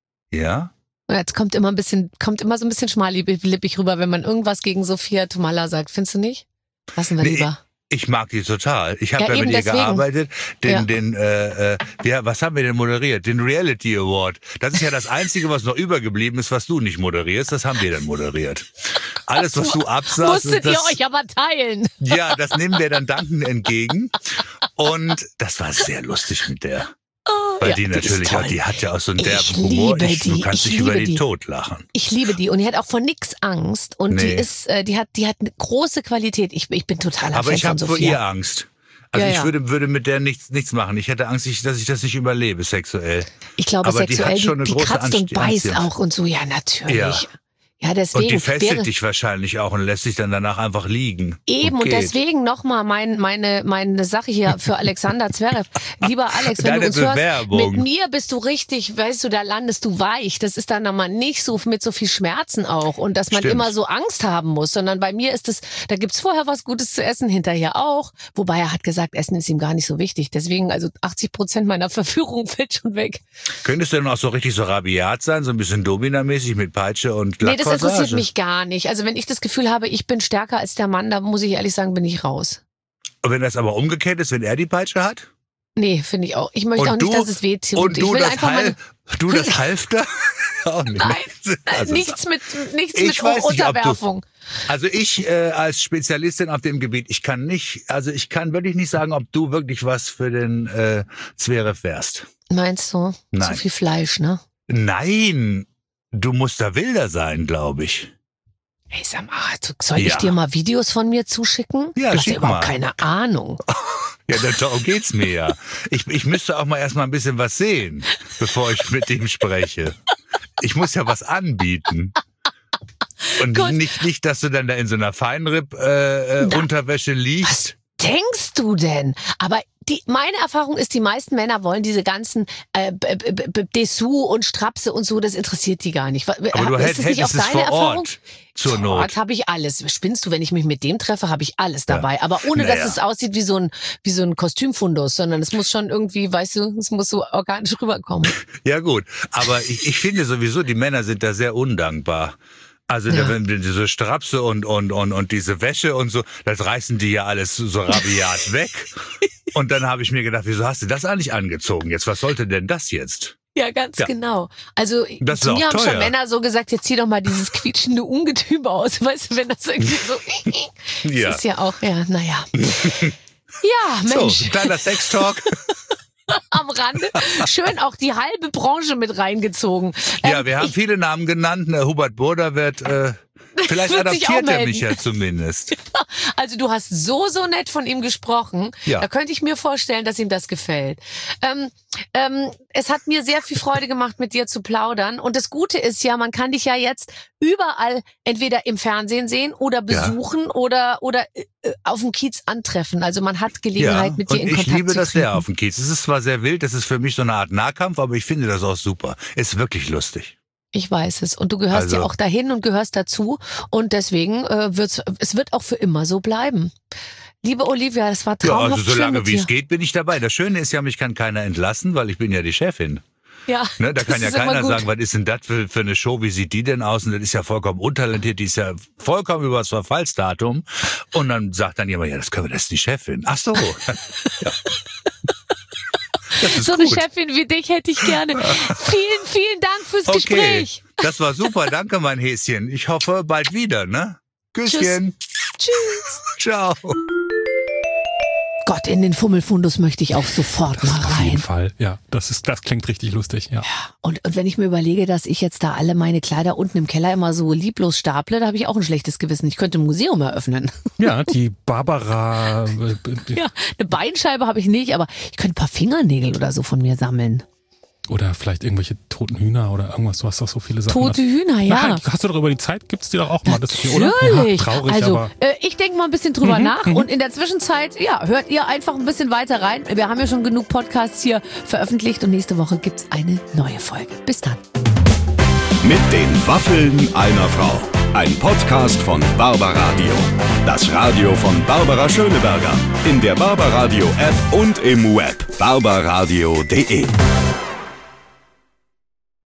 Ja? Und jetzt kommt immer ein bisschen, kommt immer so ein bisschen schmallippig rüber, wenn man irgendwas gegen Sophia Tomalla sagt. Findest du nicht? Lassen wir Nee, lieber. Ich mag die total. Ich habe Ja, ja, eben mit ihr deswegen. gearbeitet. Den, Ja. den, äh, äh, ja, was haben wir denn moderiert? Den Reality Award. Das ist ja das Einzige, was noch übergeblieben ist, was du nicht moderierst. Das haben wir dann moderiert. Alles, was du absagst, Musstet das, ihr euch aber teilen. ja, das nehmen wir dann dankend entgegen. Und das war sehr lustig mit der. Weil Ja, die die ist natürlich toll. auch, die hat ja auch so einen Ich derben Humor. liebe Ich, du die, kannst ich dich über liebe die die. tot lachen. Ich liebe die und die hat auch vor nix Angst und die Nee. ist, äh, die hat, die hat eine große Qualität. Ich, ich bin totaler Aber Fan ich von habe vor Sophia. ihr Angst. Also Ja, ich ja. würde, würde mit der nichts, nichts machen. Ich hätte Angst, ich- dass ich das nicht überlebe, sexuell. Ich glaube, Aber die sexuell, hat die, schon eine die große kratzt und Anst- beißt Anziehung. auch und so. Ja, natürlich. Ja. Ja, deswegen Und die fesselt wäre dich wahrscheinlich auch und lässt dich dann danach einfach liegen. eben und geht. deswegen nochmal mein, meine, meine Sache hier für Alexander Zverev. Lieber Alex, wenn Deine du uns Bewerbung. hörst, mit mir bist du richtig, weißt du, da landest du weich. Das ist dann nochmal nicht so mit so viel Schmerzen auch und dass man Stimmt. immer so Angst haben muss, sondern bei mir ist es, da gibt's vorher was Gutes zu essen, hinterher auch. Wobei er hat gesagt, Essen ist ihm gar nicht so wichtig. Deswegen, also achtzig Prozent meiner Verführung fällt schon weg. Könntest du denn auch so richtig so rabiat sein, so ein bisschen Domina-mäßig mit Peitsche und Nee, das interessiert Lackcorsage? mich gar nicht. Also wenn ich das Gefühl habe, ich bin stärker als der Mann, da muss ich ehrlich sagen, bin ich raus. Und wenn das aber umgekehrt ist, wenn er die Peitsche hat? Nee, finde ich auch. Ich möchte Und auch nicht, du- dass es weh tut. Und ich du will das, einfach mal Hal du das Halfter? Auch nicht. Nein, Also, nichts mit nichts Ich mit weiß nicht, ob du- Unterwerfung. Also ich äh, als Spezialistin auf dem Gebiet, ich kann nicht, also ich kann wirklich nicht sagen, ob du wirklich was für den äh, Zverev wärst. Meinst du? Nein. Zu viel Fleisch, ne? Nein, du musst da wilder sein, glaube ich. Hey, sag mal, soll ich Ja. dir mal Videos von mir zuschicken? Ja, du hast ja schick überhaupt mal. keine Ahnung. Ja, da- darum geht's mir ja. Ich, ich müsste auch mal erstmal ein bisschen was sehen, bevor ich mit ihm spreche. Ich muss ja was anbieten. Und Gut. nicht, nicht, dass du dann da in so einer Feinripp-Unterwäsche äh, Na, Unterwäsche liegst. Denkst du denn? Aber die, meine Erfahrung ist, die meisten Männer wollen diese ganzen äh, B- B- B- Dessous und Strapse und so, das interessiert die gar nicht. Aber du ist das nicht auch hättest es deine vor Erfahrung? Ort zur Vor Not. Ort habe ich alles. Spinnst du, wenn ich mich mit dem treffe, habe ich alles dabei. Aber ohne, Naja. dass es aussieht wie so ein, wie so ein Kostümfundus, sondern es muss schon irgendwie, weißt du, es muss so organisch rüberkommen. Ja gut, aber ich, ich finde sowieso, die Männer sind da sehr undankbar. Also Ja. da, wenn diese Strapse und, und, und, und diese Wäsche und so, das reißen die ja alles so rabiat weg. Und dann habe ich mir gedacht, wieso hast du das eigentlich angezogen? Jetzt, was sollte denn das jetzt? Ja, ganz Ja. genau. Also Das ist zu auch mir haben schon teuer. Männer so gesagt, jetzt zieh doch mal dieses quietschende Ungetüm aus. Weißt du, wenn das irgendwie so... Ja. Das ist ja auch, ja, naja. Ja, So, Mensch, kleiner Sextalk. am Rande schön auch die halbe Branche mit reingezogen. Ja, Ähm, wir haben ich, viele Namen genannt. Der Hubert Burda wird, äh, vielleicht Wird sich auch adoptiert er melden. mich ja zumindest. Also du hast so, so nett von ihm gesprochen. Ja. Da könnte ich mir vorstellen, dass ihm das gefällt. Ähm, ähm, es hat mir sehr viel Freude gemacht, mit dir zu plaudern. Und das Gute ist ja, man kann dich ja jetzt überall entweder im Fernsehen sehen oder besuchen oder oder äh, auf dem Kiez antreffen. Also man hat Gelegenheit, Ja, mit dir und in ich Kontakt liebe zu das treten. sehr auf dem Kiez. Es ist zwar sehr wild, das ist für mich so eine Art Nahkampf, aber ich finde das auch super. Ist wirklich lustig. Ich weiß es. Und du gehörst Also- ja auch dahin und gehörst dazu. Und deswegen äh, wird's, es wird auch für immer so bleiben. Liebe Olivia, das war Ja, traumhaft also schön solange mit wie dir. es geht, bin ich dabei. Das Schöne ist ja, mich kann keiner entlassen, weil ich bin ja die Chefin. Ja, Ne, da das kann ja ist immer keiner gut. sagen, was ist denn das für, für eine Show, wie sieht die denn aus? Und das ist ja vollkommen untalentiert, die ist ja vollkommen über das Verfallsdatum. Und dann sagt dann jemand, ja, das können wir, das ist die Chefin. Ach so. Ja. Das ist So eine gut. Chefin wie dich hätte ich gerne. Vielen, vielen Dank fürs Okay. Gespräch. Das war super, danke mein Häschen. Ich hoffe bald wieder, ne? Küsschen. Tschüss. Tschüss. Ciao. Gott, in den Fummelfundus möchte ich auch sofort mal Auf jeden rein. Fall, ja. Das ist, das klingt richtig lustig, ja. Und, und wenn ich mir überlege, dass ich jetzt da alle meine Kleider unten im Keller immer so lieblos staple, da habe ich auch ein schlechtes Gewissen. Ich könnte ein Museum eröffnen. Ja, die Barbara. äh, Ja, eine Beinscheibe habe ich nicht, aber ich könnte ein paar Fingernägel oder so von mir sammeln. Oder vielleicht irgendwelche toten Hühner oder irgendwas. Du hast doch so viele Sachen. Tote Hühner, ja. Nein, hast du doch über die Zeit, gibt's die doch auch mal. Das hier, oder? Natürlich. Ja, traurig, also, aber. äh, ich denke mal ein bisschen drüber nach und in der Zwischenzeit, ja, hört ihr einfach ein bisschen weiter rein. Wir haben ja schon genug Podcasts hier veröffentlicht und nächste Woche gibt's eine neue Folge. Bis dann. Mit den Waffeln einer Frau. Ein Podcast von Barbaradio. Das Radio von Barbara Schöneberger. In der Barbaradio App und im Web barbaradio punkt de.